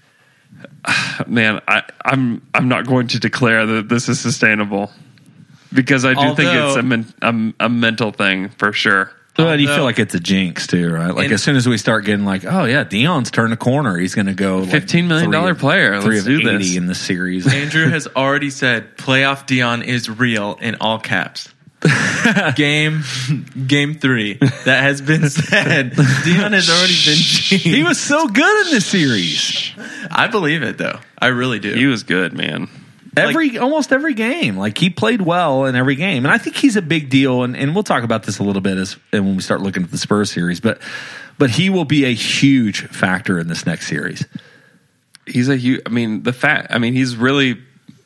S3: Man, I, I'm I'm not going to declare that this is sustainable because I do
S4: Although-
S3: think it's a, men, a a mental thing for sure.
S2: Well, you
S4: Although-
S2: feel like it's a jinx too, right? Like
S4: And-
S2: as soon as we start getting like, oh yeah, Dion's turned a corner, he's going to go like
S3: fifteen million dollars
S2: three of-
S3: player.
S2: three
S3: Let's
S2: of
S3: do
S2: eighty
S3: this.
S2: in the series.
S4: Andrew has already said playoff Dion is real in all caps. game game three. That has been said. Dion has already been jinxed.
S2: He was so good in this series.
S4: I believe it though. I really do.
S3: He was good, man.
S2: Every almost every game, like he played well in every game, and I think he's a big deal. And, and we'll talk about this a little bit as and when we start looking at the Spurs series, but but he will be a huge factor in this next series.
S3: He's a huge. I mean, the fact. I mean, he's really.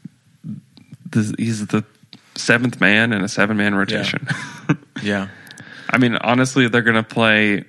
S3: The, he's the seventh man in a seven man rotation.
S4: yeah.
S3: I mean, honestly, they're going to play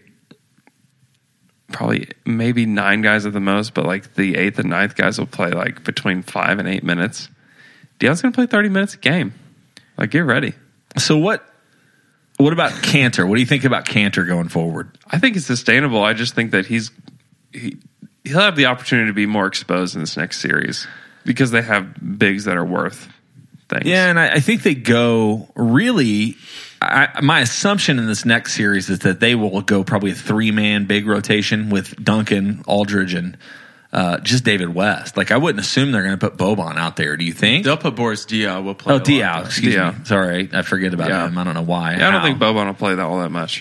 S3: probably maybe nine guys at the most, but like the eighth and ninth guys will play like between five and eight minutes. Dion's going to play thirty minutes a game. Like, get ready.
S2: So what? What about Cantor? What do you think about Cantor going forward?
S3: I think it's sustainable. I just think that he's he he'll have the opportunity to be more exposed in this next series because they have bigs that are worth things.
S2: Yeah, and I, I think they go really. I, my assumption in this next series is that they will go probably a three man big rotation with Duncan, Aldridge, and uh, just David West. Like I wouldn't assume they're going to put Boban out there. Do you think?
S4: They'll put Boris Diaw. Will play.
S2: Oh,
S4: a lot,
S2: Diaw.
S4: though.
S2: Excuse
S3: Diaw.
S2: me. Sorry, I forget about
S3: Yeah.
S2: him. I don't know why.
S3: Yeah, I don't
S2: How.
S3: think Boban will play that all that much.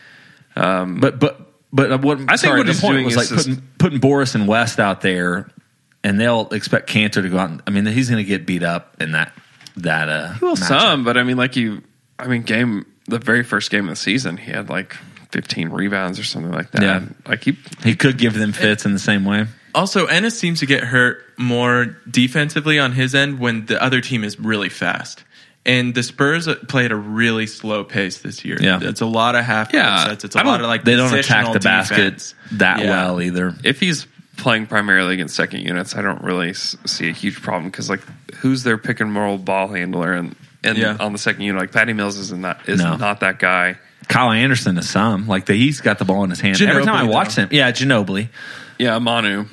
S2: But but but what?
S3: I think
S2: sorry,
S3: what
S2: the
S3: he's
S2: point
S3: doing
S2: was
S3: is
S2: like
S3: just-
S2: putting, putting Boris and West out there, and they'll expect Cantor to go out. And, I mean, he's going to get beat up in that that. Uh,
S3: Well,
S2: matchup.
S3: some, but I mean, like you, I mean, game the very first game of the season, he had like fifteen rebounds or something like that.
S2: Yeah.
S3: Like he,
S2: He could give them fits in the same way.
S4: Also, Ennis seems to get hurt more defensively on his end when the other team is really fast. And the Spurs play at a really slow pace this year.
S2: Yeah.
S4: It's a lot of half court
S3: Yeah.
S4: sets. It's a
S3: I don't-
S4: lot of like
S2: They don't attack
S4: positional
S2: the basket
S4: defense.
S2: that
S4: Yeah.
S2: well either.
S3: if he's playing primarily against second units, I don't really s- see a huge problem because like who's their pick and roll ball handler and and
S4: Yeah.
S3: on the second unit, like Patty Mills is not is
S2: No.
S3: not that guy.
S2: Kyle Anderson is some like the, he's got the ball in his hand every time I
S4: Ginobili,
S2: watch
S4: though.
S2: him. Yeah, Ginobili.
S3: Yeah, Manu.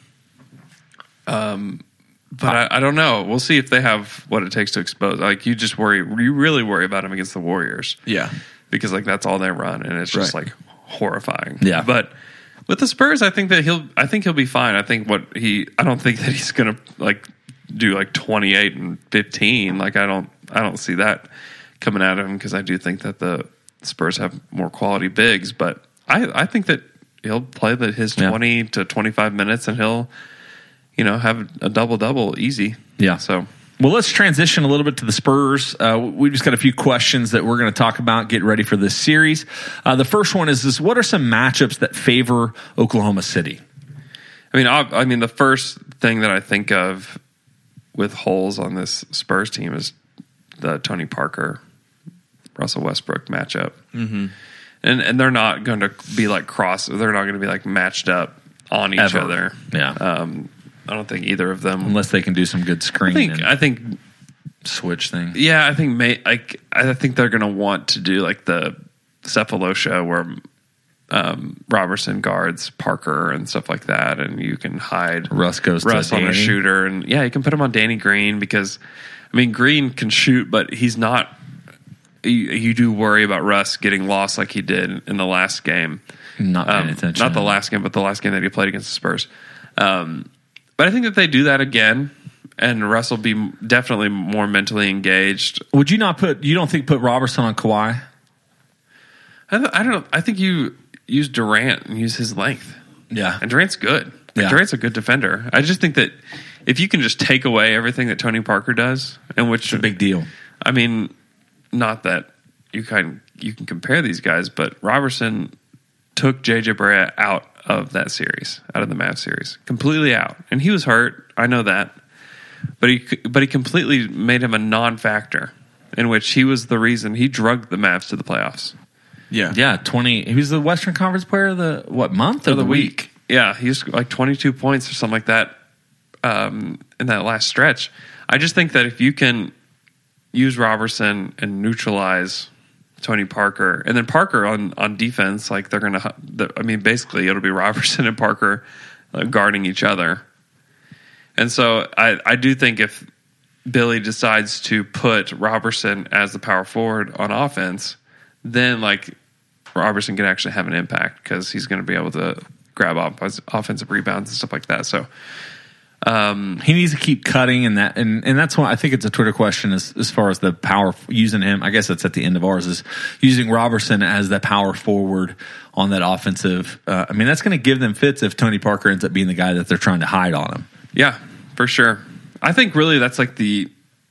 S3: Um, but I, I don't know. We'll see if they have what it takes to expose. Like you just worry, you really worry about him against the Warriors.
S4: Yeah.
S3: Because like that's all they run, and it's just
S4: Right.
S3: like horrifying.
S2: Yeah.
S3: But with the Spurs, I think that he'll. I think he'll be fine. I think what he. I don't think that he's gonna like do like twenty eight and fifteen. Like I don't. I don't see that coming out of him because I do think that the Spurs have more quality bigs. But I. I think that he'll play the, his
S2: Yeah.
S3: twenty to twenty five minutes, and he'll, you know, have a double double easy.
S2: Yeah.
S3: So.
S2: Well, let's transition a little bit to the Spurs. Uh, we just got a few questions that we're going to talk about. Get ready for this series. Uh, the first one is this: what are some matchups that favor Oklahoma City?
S3: I mean, I, I mean, the first thing that I think of with holes on this Spurs team is the Tony Parker, Russell Westbrook matchup, mm-hmm. and and they're not going to be like cross. They're not going to be like matched up on each
S2: Ever.
S3: other.
S2: Yeah.
S3: Um, I don't think either of them.
S2: Unless they can do some good
S3: I
S2: screening
S3: think.
S2: and
S3: I think.
S2: switch thing.
S3: Yeah, I think. May, like, I think they're going to want to do like the Cephalosha where. Um, Robertson guards Parker and stuff like that, and you can hide
S2: Russ goes to
S3: Russ on a
S2: Danny.
S3: shooter, and yeah, you can put him on Danny Green because, I mean, Green can shoot, but he's not. You, you do worry about Russ getting lost like he did in the last game.
S2: Not paying
S3: Um,
S2: attention.
S3: not the last game, but the last game that he played against the Spurs. Um, but I think that they do that again, and Russ will be definitely more mentally engaged.
S2: Would you not put? You don't think put Robertson on Kawhi?
S3: I, th- I don't know. I think you use Durant and use his length.
S2: Yeah.
S3: And Durant's good.
S2: Yeah.
S3: Durant's a good defender. I just think that if you can just take away everything that Tony Parker does, and which
S2: It's a big deal.
S3: I mean, not that you can you can compare these guys, but Robertson took J J Barea out of that series, out of the Mavs series, completely out, and he was hurt. I know that, but he but he completely made him a non-factor, in which he was the reason he drugged the Mavs to the playoffs.
S4: Yeah.
S2: Yeah, twenty. He was the Western Conference Player of the what month or
S3: of
S2: the,
S3: the
S2: week?
S3: week. Yeah, he's like twenty-two points or something like that um, in that last stretch. I just think that if you can use Robertson and neutralize Tony Parker, and then Parker on, on defense, like they're going to, I mean, basically it'll be Robertson and Parker uh, guarding each other. And so I, I do think if Billy decides to put Robertson as the power forward on offense, then like Robertson can actually have an impact because he's going to be able to grab off offensive rebounds and stuff like that. So um,
S2: he needs to keep cutting, and that, and, and that's why I think it's a Twitter question as as far as the power using him. I guess that's at the end of ours is using Robertson as the power forward on that offensive. Uh, I mean, that's going to give them fits if Tony Parker ends up being the guy that they're trying to hide on him.
S3: Yeah, for sure. I think really that's like the.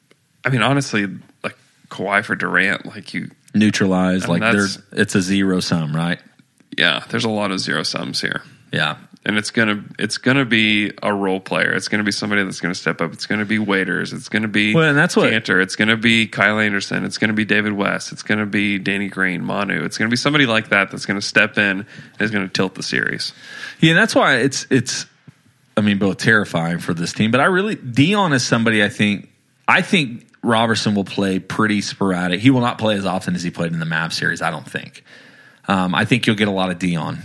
S3: I mean, honestly, like Kawhi for Durant, like you
S2: neutralize,
S3: I mean,
S2: like there's it's a zero sum, right?
S3: Yeah, there's a lot of zero sums here.
S2: Yeah.
S3: And it's gonna it's gonna be a role player. It's gonna be somebody that's gonna step up. It's gonna be Waiters. It's gonna be
S2: well, and that's what,
S3: Cantor. It's gonna be Kyle Anderson. It's gonna be David West. It's gonna be Danny Green, Manu. It's gonna be somebody like that that's gonna step in and is gonna tilt the series.
S2: Yeah, and that's why it's it's I mean both terrifying for this team. But I really Dion is somebody I think I think Robertson will play pretty sporadic. He will not play as often as he played in the Mavs series, I don't think. Um, I think you'll get a lot of Dion.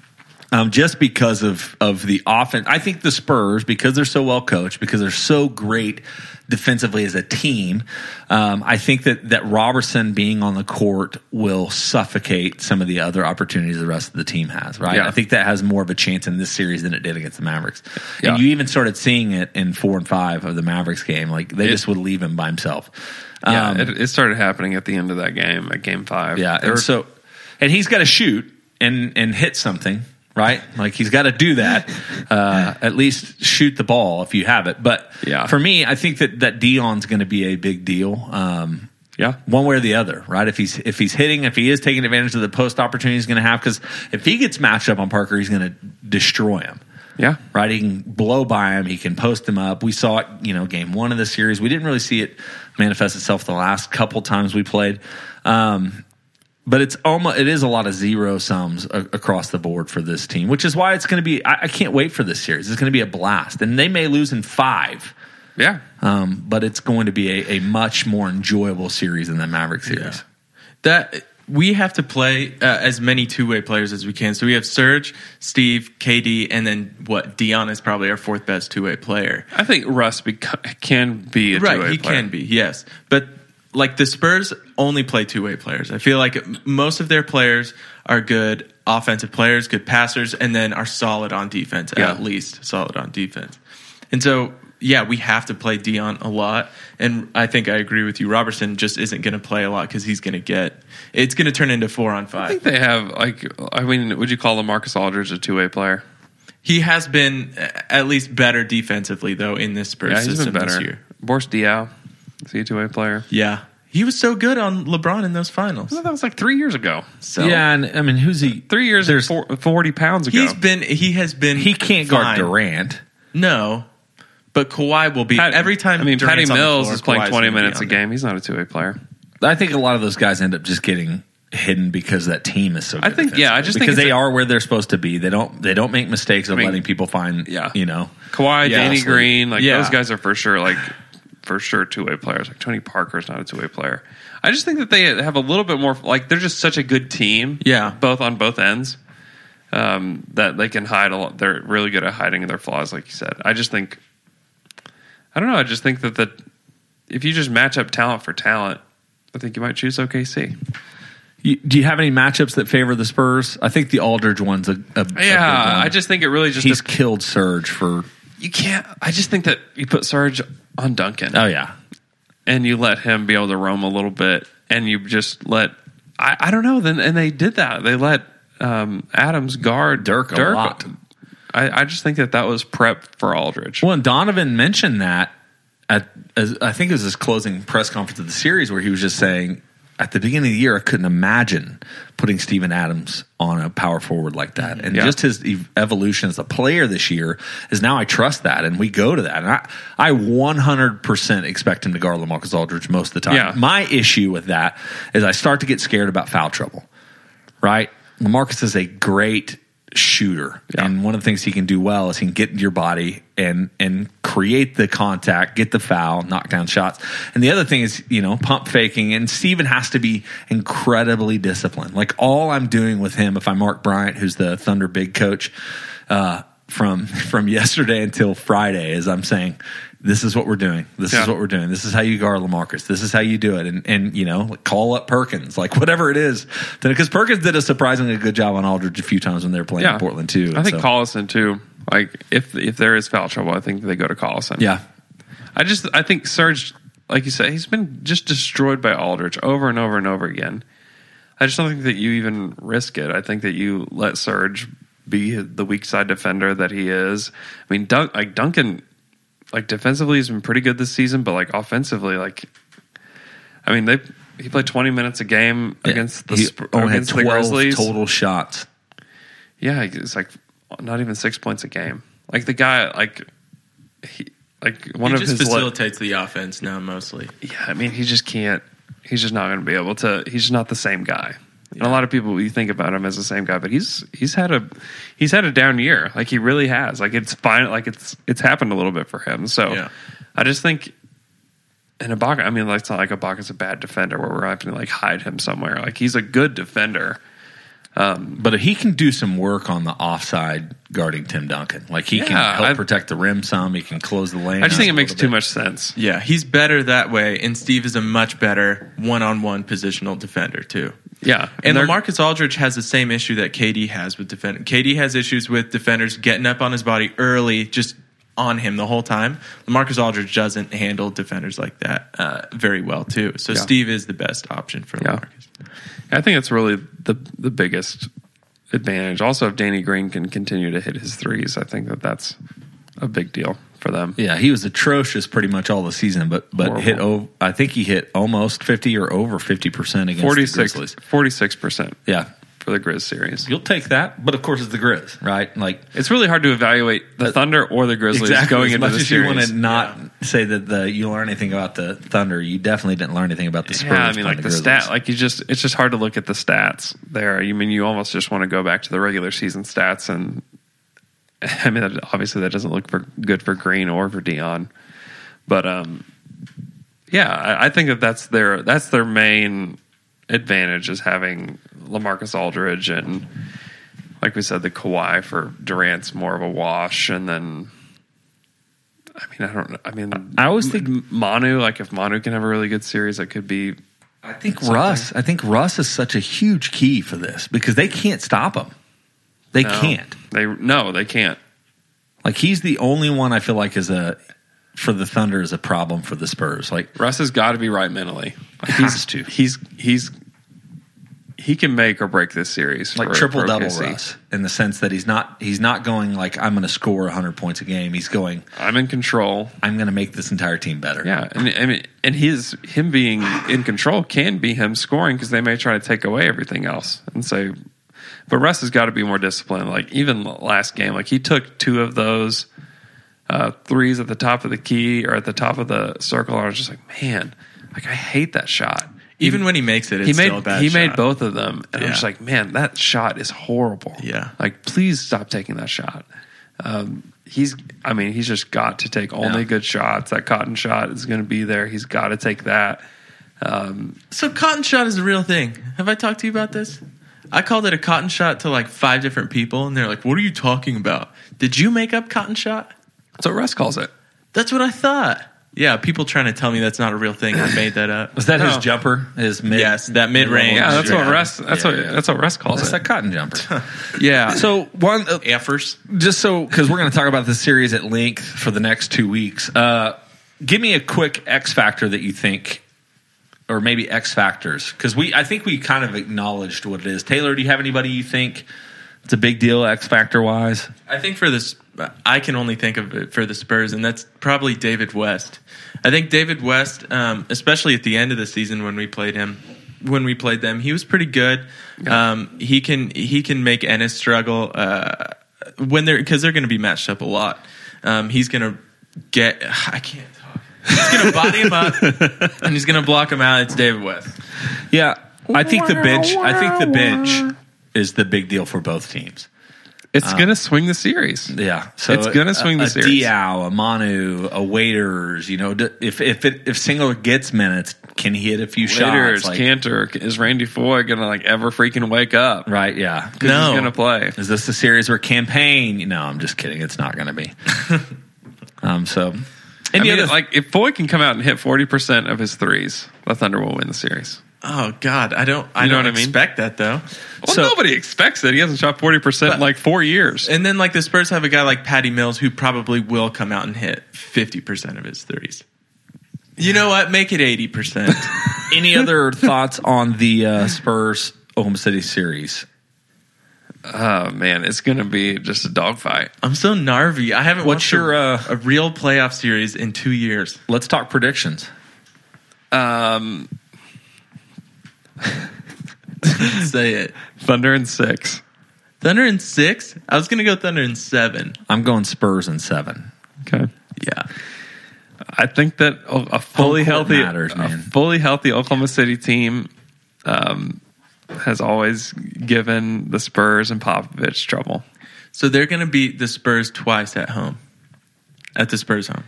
S2: Um, just because of, of the offense. I think the Spurs, because they're so well coached, because they're so great defensively as a team, um, I think that, that Robertson being on the court will suffocate some of the other opportunities the rest of the team has, right?
S3: Yeah.
S2: I think that has more of a chance in this series than it did against the Mavericks.
S3: Yeah.
S2: And you even started seeing it in four and five of the Mavericks game. Like, they
S3: it,
S2: just would leave him by himself.
S3: Yeah,
S2: Um,
S3: it, it started happening at the end of that game, at game five.
S2: yeah,
S3: There
S2: and
S3: were-
S2: so, and he's got to shoot and, and hit something. Right? Like he's got to do that, uh, at least shoot the ball if you have it. But
S3: Yeah.
S2: for me, I think that, that Dion's going to be a big deal. Um,
S3: yeah.
S2: one way or the other, right? If he's, if he's hitting, if he is taking advantage of the post opportunity he's going to have, because if he gets matched up on Parker, he's going to destroy him.
S3: Yeah.
S2: Right? He can blow by him. He can post him up. We saw it, you know, game one of the series. We didn't really see it manifest itself the last couple times we played. Um, But it's almost it is a lot of zero sums a, across the board for this team, which is why it's going to be. I, I can't wait for this series. It's going to be a blast, and they may lose in five.
S3: Yeah.
S2: Um, but it's going to be a, a much more enjoyable series than the Maverick series.
S4: Yeah. That we have to play uh, as many two way players as we can. So we have Serge, Steve, K D, and then what? Dion is probably our fourth best two way player.
S3: I think Russ beca- can be a
S4: Right,
S3: two-way
S4: he
S3: player.
S4: can be, yes. But like the Spurs only play two-way players. I feel like most of their players are good offensive players, good passers, and then are solid on defense,
S3: Yeah.
S4: at least solid on defense. And so, yeah, we have to play Dion a lot. And I think I agree with you. Robertson just isn't going to play a lot because he's going to get – it's going to turn into four on
S3: I
S4: five.
S3: think they have, like, I mean, would you call LaMarcus Aldridge a two-way player?
S4: He has been at least better defensively, though, in this Spurs
S3: Yeah, he's
S4: system
S3: been
S4: this
S3: better.
S4: year.
S3: Boris Diaw, is he a two-way player?
S4: Yeah. He was so good on LeBron in those finals.
S3: Well, that was like three years ago.
S4: So
S2: Yeah, and I mean, who's he?
S3: Three years
S2: There's
S3: and four, forty pounds ago.
S4: he's been he has been
S2: he can't
S4: fine.
S2: guard Durant.
S4: No, but Kawhi will be
S3: Pat-
S4: every time.
S3: I mean,
S4: Durant's
S3: Patty
S4: on the
S3: Mills
S4: floor,
S3: is playing
S4: Kawhi's
S3: twenty
S4: gonna be
S3: minutes a
S4: on there.
S3: game. He's not a two-way player.
S2: I think a lot of those guys end up just getting hidden because that team is so good.
S3: I think- yeah, I just think
S2: because
S3: it's
S2: they
S3: a-
S2: are where they're supposed to be. They don't they don't make mistakes of
S3: I mean,
S2: letting people find.
S3: yeah.
S2: you know,
S3: Kawhi,
S4: Yeah,
S3: Danny
S4: honestly.
S3: Green, like
S4: Yeah.
S3: those guys are for sure, like for sure two-way players. Like Tony Parker is not a two-way player. I just think that they have a little bit more. Like they're just such a good team.
S4: Yeah.
S3: both on both ends. Um, that they can hide a lot. They're really good at hiding their flaws, like you said. I just think. I don't know. I just think that the if you just match up talent for talent, I think you might choose O K C.
S2: You, do you have any matchups that favor the Spurs? I think the Aldridge one's a, a, a big
S3: Yeah,
S2: one.
S3: I just think it really just
S2: he's killed Serge for.
S3: you can't. I just think that you put Serge on Duncan.
S2: Oh yeah,
S3: and you let him be able to roam a little bit, and you just let I, I don't know. Then and they did that. They let um, Adams guard
S2: Dirk a lot.
S3: I, I just think that that was prep for Aldridge.
S2: Well, and Donovan mentioned that at as, I think it was his closing press conference of the series where he was just saying at the beginning of the year I couldn't imagine putting Steven Adams on a power forward like that, and
S3: Yeah.
S2: just his ev- evolution as a player this year is now I trust that, and we go to that, and I I one hundred percent expect him to guard LaMarcus Aldridge most of the time.
S3: Yeah.
S2: My issue with that is I start to get scared about foul trouble. right? LaMarcus is a great shooter,
S3: Yeah.
S2: and one of the things he can do well is he can get into your body and and create the contact, get the foul, knock down shots. And the other thing is, you know, pump faking, and Steven has to be incredibly disciplined. Like, all I'm doing with him, if I'm Mark Bryant, who's the Thunder big coach, uh, from from yesterday until Friday, is I'm saying, this is what we're doing. This
S3: Yeah.
S2: is what we're doing. This is how you guard LaMarcus. This is how you do it. And, and you know, like, call up Perkins, like whatever it is. Because Perkins did a surprisingly good job on Aldridge a few times when they were playing
S3: Yeah.
S2: in Portland too.
S3: I think
S2: So-
S3: Collison too. Like if if there is foul trouble, I think they go to Collison.
S2: Yeah.
S3: I just I think Serge, like you said, he's been just destroyed by Aldridge over and over and over again. I just don't think that you even risk it. I think that you let Serge be the weak side defender that he is. I mean, Dun- like Duncan, like defensively, he's been pretty good this season, but like offensively, like I mean, they he played twenty minutes a game
S2: Yeah.
S3: against the
S2: He
S3: Sp-
S2: only had
S3: against the
S2: twelve
S3: Grizzlies.
S2: total shots.
S3: Yeah, it's like not even six points a game. Like the guy, like he, like one
S4: He
S3: of
S4: just
S3: his. le-
S4: facilitates the offense now mostly.
S3: yeah, I mean, he just can't. He's just not going to be able to. He's just not the same guy. And a lot of people, you think about him as the same guy, but he's he's had a he's had a down year. Like he really has. Like it's fine. Like it's it's happened a little bit for him. So
S4: Yeah.
S3: I just think. And Ibaka, I mean, like, it's not like Ibaka's a bad defender where we're having to like hide him somewhere. Like he's a good defender.
S2: But he can do some work on the offside guarding Tim Duncan. Like, he can
S3: Yeah,
S2: help
S3: I-
S2: protect the rim some. He can close the lane.
S3: I just think it
S2: a
S3: makes
S2: little
S3: too
S2: bit.
S3: much sense.
S4: Yeah, he's better that way, and Steve is a much better one-on-one positional defender too.
S3: Yeah,
S4: And
S3: they're-
S4: LaMarcus Aldridge has the same issue that K D has with defending. K D has issues with defenders getting up on his body early, just on him the whole time. LaMarcus Aldridge doesn't handle defenders like that uh, very well too. So
S3: Yeah.
S4: Steve is the best option for
S3: Yeah.
S4: LaMarcus.
S3: I think it's really the the biggest advantage. Also, if Danny Green can continue to hit his threes, I think that that's a big deal for them.
S2: Yeah, he was atrocious pretty much all the season, but but
S3: Horrible.
S2: hit over. I think he hit almost fifty or over fifty percent against the
S3: forty-six,
S2: Grizzlies.
S3: forty-six percent
S2: Yeah,
S3: for the Grizz series.
S2: you'll take that, but of course it's the Grizz, right? Like,
S3: It's really hard to evaluate the Thunder or the Grizzlies
S2: exactly.
S3: going
S2: as
S3: into
S2: much
S3: the
S2: as you
S3: series.
S2: want to not say that the you learn anything about the Thunder, you definitely didn't learn anything about the Spurs.
S3: Yeah, I mean,
S2: playing
S3: like the
S2: Grizzlies.
S3: stat, like you just, it's just hard to look at the stats there. You mean you almost just want to go back to the regular season stats, and I mean, that, obviously that doesn't look for good for Green or for Dion, but um, yeah, I, I think that that's their that's their main advantage is having LaMarcus Aldridge and, like we said, the Kawhi for Durant's more of a wash, and then. I mean, I don't know. I mean,
S2: I always think-
S3: M- Manu, like if Manu can have a really good series, that could be.
S2: I think
S3: something.
S2: Russ. I think Russ is such a huge key for this because they can't stop him. They
S3: No.
S2: can't.
S3: They no, they can't.
S2: Like, he's the only one I feel like is a for the Thunder is a problem for the Spurs. Like,
S3: Russ has got to be right mentally. Like,
S2: Has
S3: he's,
S2: to.
S3: He's he's he can make or break this series.
S2: like
S3: for-
S2: triple
S3: for
S2: double
S3: O K C.
S2: Russ in the sense that he's not he's not going like I'm going to score one hundred points a game. He's going
S3: I'm in control.
S2: I'm going to make this entire team better.
S3: Yeah, and I mean, and his him being in control can be him scoring because they may try to take away everything else and say. But Russ has got to be more disciplined. Like even last game, like he took two of those uh, threes at the top of the key or at the top of the circle. And I was just like, man, like I hate that shot.
S4: Even when he makes it, it's
S3: he made
S4: still a bad
S3: he
S4: shot.
S3: made both of them, and I'm
S4: Yeah.
S3: just like, man, that shot is horrible.
S4: Yeah.
S3: like please stop taking that shot. Um, he's, I mean, he's just got to take only
S2: Yeah.
S3: good shots. That cotton shot is going to be there. He's got to take that.
S4: So cotton shot is a real thing. Have I talked to you about this? I called it a cotton shot to like five different people, and they're like, "What are you talking about? Did you make up cotton shot?"
S3: That's what Russ calls it.
S4: That's what I thought. Yeah, people trying to tell me that's not a real thing. I made that up.
S2: Was that
S3: No.
S2: his jumper? His mid?
S4: Yes, that mid-range.
S3: Yeah, that's
S4: Yeah.
S3: what Russ. That's
S2: Yeah,
S3: what
S2: yeah.
S3: that's what Russ calls
S2: That's
S3: it.
S2: that cotton jumper.
S4: Yeah.
S2: So one, uh,
S4: Effers.
S2: just so because we're going to talk about this series at length for the next two weeks. Uh, give me a quick X factor that you think, or maybe X factors, because we I think we kind of acknowledged what it is. Taylor, do you have anybody you think it's a big deal X factor wise?
S4: I think for this, I can only think of it for the Spurs, and that's probably David West. I think David West, um, especially at the end of the season when we played him, when we played them, he was pretty good. Um, he can he can make Ennis struggle uh, when they're because they're going to be matched up a lot. Um, he's going to get I can't talk. He's going to body him up and he's going to block him out. It's David West.
S2: Yeah, I think the bench. I think the bench is the big deal for both teams.
S3: It's going to swing the series.
S2: Yeah, so
S3: it's going to swing
S2: a,
S3: the
S2: a
S3: series.
S2: Diao, a Manu, a Waiters. You know, d- if if it, if Singler gets minutes, can he hit a few
S3: Waiters,
S2: shots? Like,
S3: Cantor, is Randy Foy going to like ever freaking wake up?
S2: right? Yeah.
S3: Because
S4: No.
S3: he's going to play.
S2: Is this the series where campaign? No, I'm just kidding. It's not going to be. um. So,
S3: I
S2: any
S3: mean,
S2: other
S3: like if Foy can come out and hit forty percent of his threes, the Thunder will win the series.
S4: Oh God, I don't. I
S3: You know
S4: don't
S3: what I mean?
S4: expect that though.
S3: Well,
S2: So-
S3: nobody expects it. He hasn't shot forty percent in like four years.
S4: And then like the Spurs have a guy like Patty Mills who probably will come out and hit fifty percent of his threes. You know what? Make it eighty percent.
S2: any other thoughts on the uh, Spurs Oklahoma City series?
S3: Oh man, it's going to be just a dogfight.
S4: I'm so narvy. I haven't
S2: What's
S4: watched
S2: your,
S4: a,
S2: uh,
S4: a real playoff series in two years.
S2: Let's talk predictions.
S3: Um,
S4: Say it.
S3: Thunder in six.
S4: Thunder in six? I was going to go Thunder in seven.
S2: I'm going Spurs in seven.
S3: Okay.
S4: Yeah.
S3: I think that a a fully
S2: Home court
S3: healthy,
S2: matters,
S3: a
S2: man.
S3: fully healthy Oklahoma City team um, has always given the Spurs and Popovich trouble.
S4: So they're going to beat the Spurs twice at home. At the Spurs home.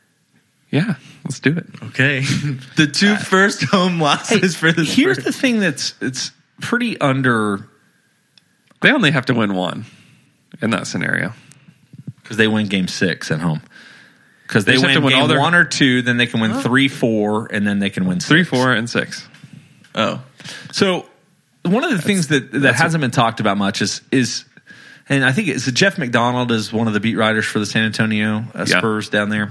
S3: Yeah, let's do it.
S4: Okay. the two first home losses for the Spurs.
S2: Here's the thing that's it's pretty under
S3: They only have to win one in that scenario.
S2: because they win game six at home. Because they,
S3: They just have
S2: win,
S3: to win
S2: game
S3: all their-
S2: one or two, then they can win three, four, and then they can win six.
S3: Three, four, and six.
S4: Oh.
S2: So one of the things that that hasn't been talked about much is is, and I think it's Jeff McDonald is one of the beat writers for the San Antonio uh,
S3: Yeah.
S2: Spurs down there.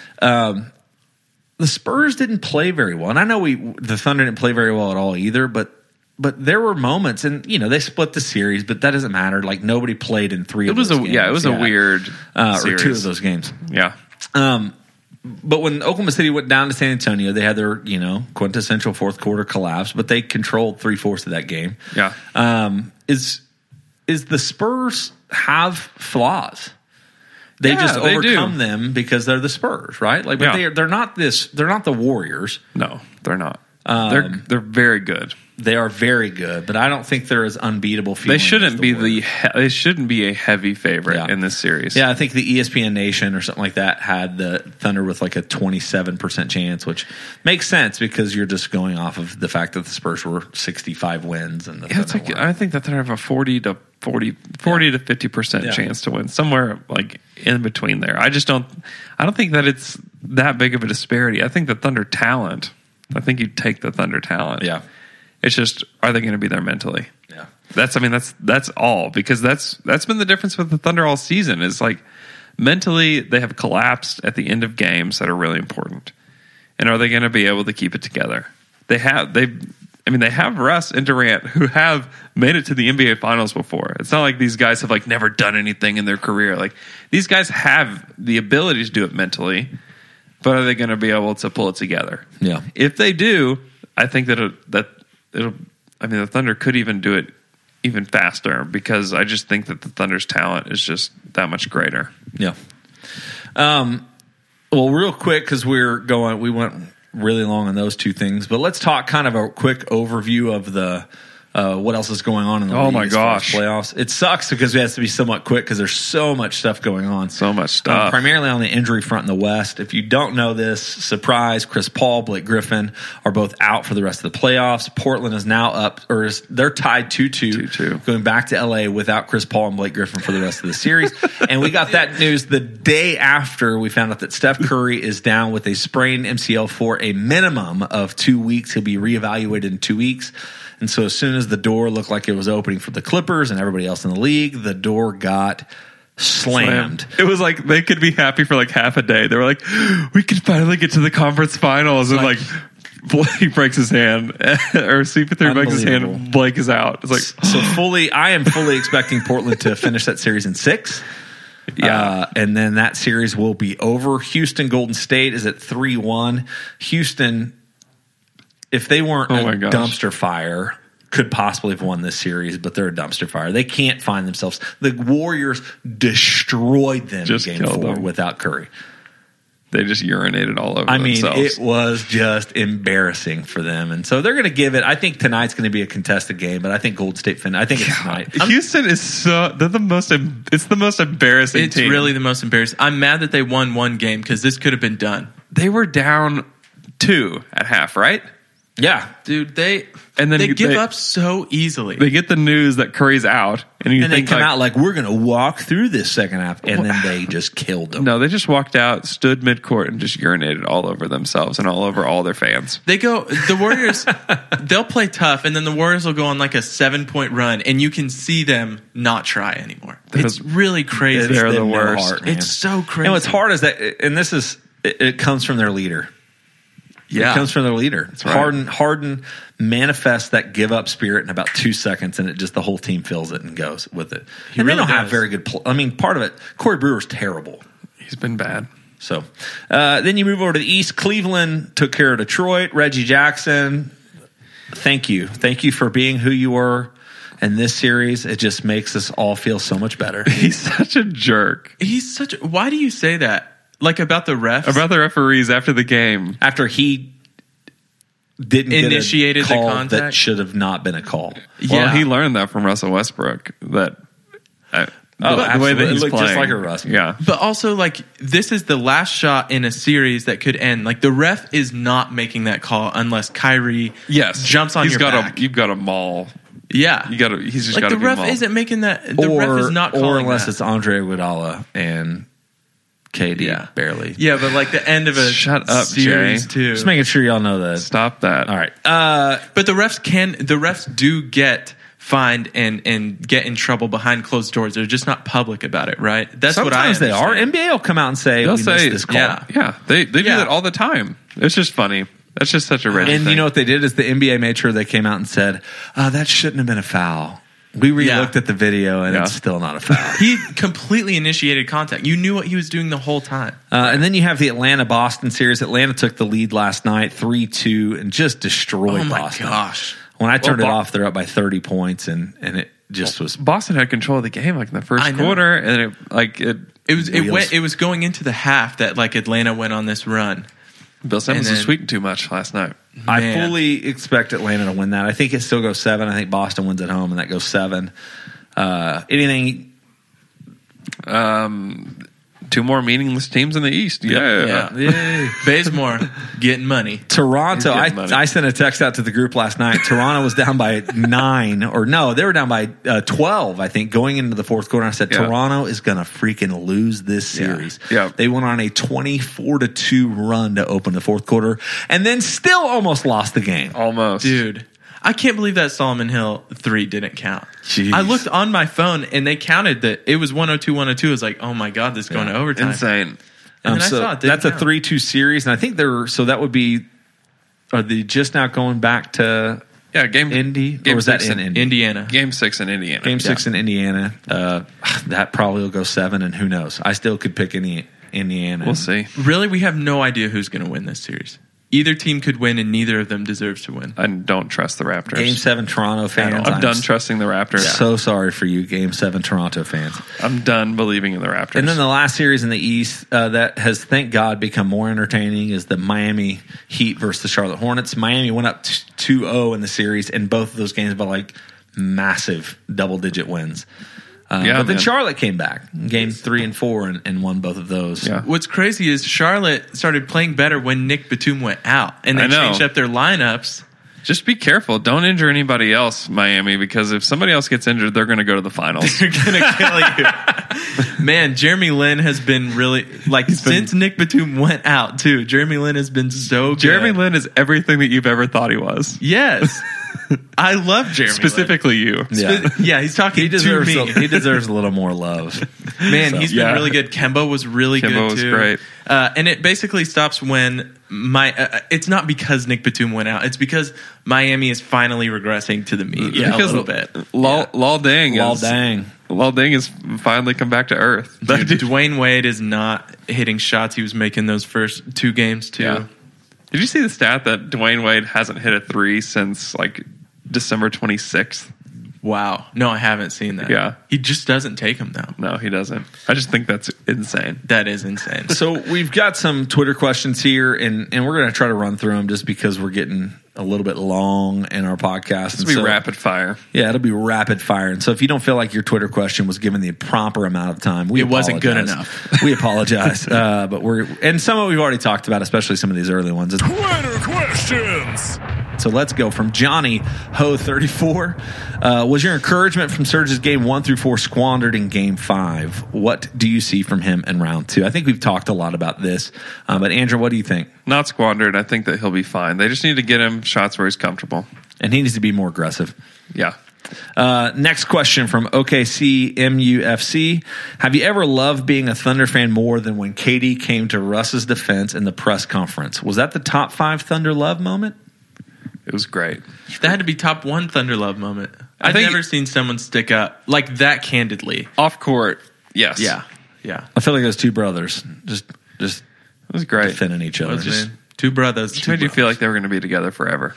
S2: Um, the Spurs didn't play very well, and I know we the Thunder didn't play very well at all either. But but there were moments, and you know they split the series, but that doesn't matter. Like nobody played in three.
S3: It
S2: of
S3: was
S2: those
S3: a
S2: games.
S3: yeah, it was a weird
S2: uh, or
S3: series.
S2: two of those games.
S3: Yeah,
S2: Um, but when Oklahoma City went down to San Antonio, they had their, you know, quintessential fourth quarter collapse, but they controlled three fourths of that game.
S3: yeah.
S2: Um, is is the Spurs have flaws? They
S3: Yeah,
S2: just
S3: they do.
S2: overcome them because they're the Spurs, right? Like, but
S3: Yeah.
S2: they're they're not this. They're not the Warriors.
S3: No, they're not.
S2: Um,
S3: they're they're very good.
S2: They are very good, but I don't think they're as unbeatable.
S3: They
S2: feeling
S3: shouldn't
S2: as
S3: be
S2: Warriors.
S3: the he- they shouldn't be a heavy favorite
S2: Yeah.
S3: in this series.
S2: Yeah, I think the E S P N Nation or something like that had the Thunder with like a twenty-seven percent chance, which makes sense because you're just going off of the fact that the Spurs were sixty-five wins and the
S3: Yeah, it's
S2: Thunder
S3: like
S2: weren't.
S3: I think that they have a forty to forty, forty to fifty percent
S2: Yeah.
S3: chance to win, somewhere like in between there. I just don't. I don't think that it's that big of a disparity. I think the Thunder talent. I think you take the Thunder talent.
S2: Yeah.
S3: It's just, are they going to be there mentally?
S2: Yeah.
S3: That's, I mean, that's that's all, because that's that's been the difference with the Thunder all season. Is like mentally they have collapsed at the end of games that are really important, and are they going to be able to keep it together? They have they, I mean, they have Russ and Durant who have made it to the N B A Finals before. It's not like these guys have like never done anything in their career. Like these guys have the ability to do it mentally, but are they going to be able to pull it together?
S2: Yeah.
S3: If they do, I think that it, that it'll. I mean, the Thunder could even do it even faster, because I just think that the Thunder's talent is just that much greater.
S2: Yeah. Um, well, real quick, because we're going, we went really long on those two things, but let's talk kind of a quick overview of the uh, what else is going on in the
S3: Oh
S2: league
S3: my
S2: as far as
S3: gosh.
S2: playoffs. It sucks because it has to be somewhat quick because there's so much stuff going on.
S3: So much
S2: Uh,
S3: stuff.
S2: primarily on the injury front in the West. If you don't know this, surprise, Chris Paul, Blake Griffin are both out for the rest of the playoffs. Portland is now up, or is, they're tied two two,
S3: two two.
S2: going back to L A without Chris Paul and Blake Griffin for the rest of the series. And we got that news the day after we found out that Steph Curry is down with a sprained M C L for a minimum of two weeks. He'll be reevaluated in two weeks. And so as soon as the door looked like it was opening for the Clippers and everybody else in the league, the door got slammed.
S3: It was like they could be happy for like half a day. They were like, we could finally get to the conference finals. And like, Blake breaks his hand, or C P three breaks his hand,
S2: Unbelievable.
S3: and Blake is out. It's like,
S2: So fully, I am fully expecting Portland to finish that series in six.
S3: Yeah.
S2: Uh, and then that series will be over. Houston Golden State is at three one. Houston, if they weren't
S3: Oh
S2: a
S3: my gosh.
S2: dumpster fire, could possibly have won this series, but they're a dumpster fire. They can't find themselves. The Warriors destroyed them
S3: Just
S2: in game
S3: killed
S2: four
S3: them.
S2: without Curry.
S3: they just urinated all over
S2: I mean,
S3: themselves.
S2: it was just embarrassing for them. And so they're going to give it, I think tonight's going to be a contested game, but I think Gold State fin. I think it's tonight.
S3: Houston is so they're the most. em- It's the most embarrassing.
S4: It's
S3: team.
S4: really the most embarrassing. I'm mad that they won one game because this could have been done.
S3: They were down two at half, right?
S2: Yeah.
S4: Dude, they
S3: And then
S4: they
S3: you-
S4: give
S3: they-
S4: up so easily.
S3: They get the news that Curry's out, and you
S2: And they
S3: think
S2: come
S3: like,
S2: out like, we're going to walk through this second half. And then they just killed them.
S3: no, they just walked out, stood midcourt, and just urinated all over themselves and all over all their fans.
S4: They go, the Warriors, they'll play tough, and then the Warriors will go on like a seven point run, and you can see them not try anymore. It's really crazy.
S3: They're
S2: It's
S3: the
S2: them no
S3: worst.
S2: heart, man.
S4: It's so crazy.
S2: And what's hard is that, and this is, it, it comes from their leader.
S4: Yeah.
S2: It comes from their leader.
S3: right.
S2: Harden, Harden manifests that give up spirit in about two seconds, and it just the whole team feels it and goes with it. and
S4: really
S2: they don't have
S4: does.
S2: very good. Pl- I mean, part of it, Corey Brewer's terrible.
S3: He's been bad.
S2: So uh, then you move over to the East. Cleveland took care of Detroit. Reggie Jackson, thank you, thank you for being who you were in this series. It just makes us all feel so much better.
S3: He's such a jerk
S4: He's such a, why do you say that? Like about the refs?
S3: about the referees after the game.
S2: After he didn't
S4: Initiated
S2: get
S4: the
S2: a call
S4: contact?
S2: that should have not been a call.
S3: Well, he learned that from Russell Westbrook. That uh,
S2: Oh,
S3: the, the way that
S2: absolutely.
S3: he's
S2: It looked just
S3: playing.
S2: like a Russ.
S3: Yeah,
S4: But also, like, this is the last shot in a series that could end. Like, the ref is not making that call unless Kyrie
S3: yes,
S4: jumps on
S3: he's
S4: your
S3: got
S4: back.
S3: A, you've got a maul.
S4: yeah.
S3: You got to. He's just
S4: Like,
S3: got to
S4: the
S3: be
S4: ref
S3: mauled.
S4: isn't making that. The
S2: or,
S4: ref is not
S2: or
S4: calling
S2: unless
S4: that.
S2: it's Andre Iguodala and K D
S4: Yeah.
S2: barely.
S4: Yeah, but like the end of a
S3: Shut up,
S4: series,
S3: Jay.
S4: too.
S2: Just making sure y'all know that.
S3: Stop that.
S2: All right. Uh,
S4: But the refs can, the refs do get fined and, and get in trouble behind closed doors. They're just not public about it, right? That's what I
S2: sometimes they are.
S4: understand.
S2: N B A will come out and say,
S3: They'll
S2: we
S3: say,
S2: missed this call.
S4: yeah.
S3: Yeah, they they
S4: Yeah.
S3: do that all the time. It's just funny. That's just such a Reggie
S2: And
S3: thing.
S2: you know what they did is the N B A made sure they came out and said, uh, that shouldn't have been a foul. We re-looked
S4: Yeah.
S2: at the video and
S3: Yeah.
S2: it's still not a foul.
S4: He completely initiated contact. You knew what he was doing the whole time.
S2: Uh, and then you have the Atlanta-Boston series. Atlanta took the lead last night, three two, and just destroyed
S4: Oh my
S2: Boston.
S4: gosh.
S2: When I turned
S3: Well,
S2: it
S3: Bo-
S2: off, they're up by thirty points, and, and it just was
S3: Boston had control of the game like in the first
S4: I know.
S3: quarter, and it like it.
S4: It was it
S2: Wheels.
S4: went it was going into the half that like Atlanta went on this run.
S3: Bill Simmons
S4: And
S3: was
S4: then-
S3: tweeting too much last night.
S2: I
S4: Man.
S2: fully expect Atlanta to win that. I think it still goes seven. I think Boston wins at home, and that goes seven. Uh, anything?
S3: Um, two more meaningless teams in the East. Yeah,
S4: Yeah.
S2: Yay.
S4: Bazemore getting money.
S2: Toronto.
S3: He's
S2: I,
S3: getting money.
S2: I sent a text out to the group last night. Toronto was down by nine, or no, they were down by uh, twelve. I think going into the fourth quarter. I said
S3: Yeah.
S2: Toronto is going to freaking lose this series.
S3: Yeah.
S2: They went on a twenty-four to two run to open the fourth quarter, and then still almost lost the game.
S3: almost,
S4: Dude, I can't believe that Solomon Hill three didn't count.
S2: Jeez.
S4: I looked on my phone and they counted that it was one oh two, one oh two. I was like, oh my God, this is going to overtime.
S3: insane.
S4: And
S2: Um,
S4: then I
S2: so
S4: saw it didn't
S2: that's a
S4: count.
S2: three two series, and I think they're so that would be. Are they just now going back to
S3: Yeah, game
S2: Indy,
S3: game
S2: or was that
S3: six
S2: in
S3: in-
S2: Indy?
S4: Indiana.
S3: Game six in Indiana.
S2: Game six in Indiana. Uh, that probably will go seven, and who knows? I still could pick any Indiana.
S3: We'll see.
S4: Really, we have no idea who's going to win this series. Either team could win, and neither of them deserves to win.
S3: I don't trust the Raptors.
S2: Game seven, Toronto fans.
S3: I'm done trusting the Raptors.
S2: So sorry for you, Game seven, Toronto fans.
S3: I'm done believing in the Raptors.
S2: And then the last series in the East uh, that has, thank God, become more entertaining is the Miami Heat versus the Charlotte Hornets. Miami went up two oh in the series, and both of those games by like massive double-digit wins. Uh,
S3: Yeah,
S2: but then
S3: man.
S2: Charlotte came back, game three and four, and, and won both of those.
S3: Yeah.
S4: What's crazy is Charlotte started playing better when Nick Batum went out, and they
S3: I know.
S4: changed up their lineups.
S3: just be careful. Don't injure anybody else, Miami, because if somebody else gets injured, they're going to go to the finals.
S4: They're gonna kill you. Man, Jeremy Lin has been really like since Nick Batum went out too. Jeremy Lin has been so good.
S3: Jeremy Lin is everything that you've ever thought he was.
S4: Yes, I love Jeremy.
S3: Specifically you.
S2: Yeah.
S4: Lin. Spe- yeah, he's talking
S2: He deserves
S4: to
S2: a,
S4: me.
S2: he deserves a little more love.
S4: Man,
S2: So,
S4: he's been
S3: yeah.
S4: really good. Kemba was really
S3: Kemba
S4: good
S3: was
S4: too.
S3: great.
S4: Uh, and it basically stops when my. Uh, it's not because Nick Batum went out. It's because Miami is finally regressing to the mean.
S2: Yeah,
S4: a
S3: because
S4: little bit.
S3: Lol, Lol Dang
S2: Lol
S3: is,
S2: dang.
S3: Lol Dang has finally come back to earth.
S4: Dude, Dwayne Wade is not hitting shots he was making those first two games too.
S3: Yeah. Did you see the stat that Dwayne Wade hasn't hit a three since like December twenty-sixth?
S4: Wow. No, I haven't seen that.
S3: Yeah.
S4: He just doesn't take them, though.
S3: No, he doesn't. I just think that's insane.
S4: That is insane.
S2: So we've got some Twitter questions here, and, and we're going to try to run through them just because we're getting a little bit long in our podcast.
S3: It'll be
S2: so,
S3: rapid fire.
S2: Yeah, it'll be rapid fire. And so if you don't feel like your Twitter question was given the proper amount of time, we
S4: It wasn't good
S2: apologize.
S4: enough.
S2: We apologize. uh, but we're and some of it we've already talked about, especially some of these early ones.
S5: Twitter questions.
S2: So let's go from Johnny Ho thirty-four. Uh, was your encouragement from Serge's game one through four squandered in game five? What do you see from him in round two? I think we've talked a lot about this, uh, but Andrew, what do you think?
S3: Not squandered. I think that he'll be fine. They just need to get him shots where he's comfortable.
S2: And he needs to be more aggressive.
S3: Yeah.
S2: Uh, next question from O K C M U F C. Have you ever loved being a Thunder fan more than when K D came to Russ's defense in the press conference? Was that the top five Thunder love moment?
S3: It was great.
S4: That had to be top one Thunder Love moment.
S3: I
S4: I've
S3: think-
S4: never seen someone stick up like that candidly.
S3: Off court, yes.
S4: Yeah. Yeah.
S2: I feel like those two brothers just just
S3: It was great.
S2: defending each other.
S4: Those, man. Two brothers.
S3: It
S4: Two
S3: made you
S4: brothers.
S3: feel like they were going to be together forever.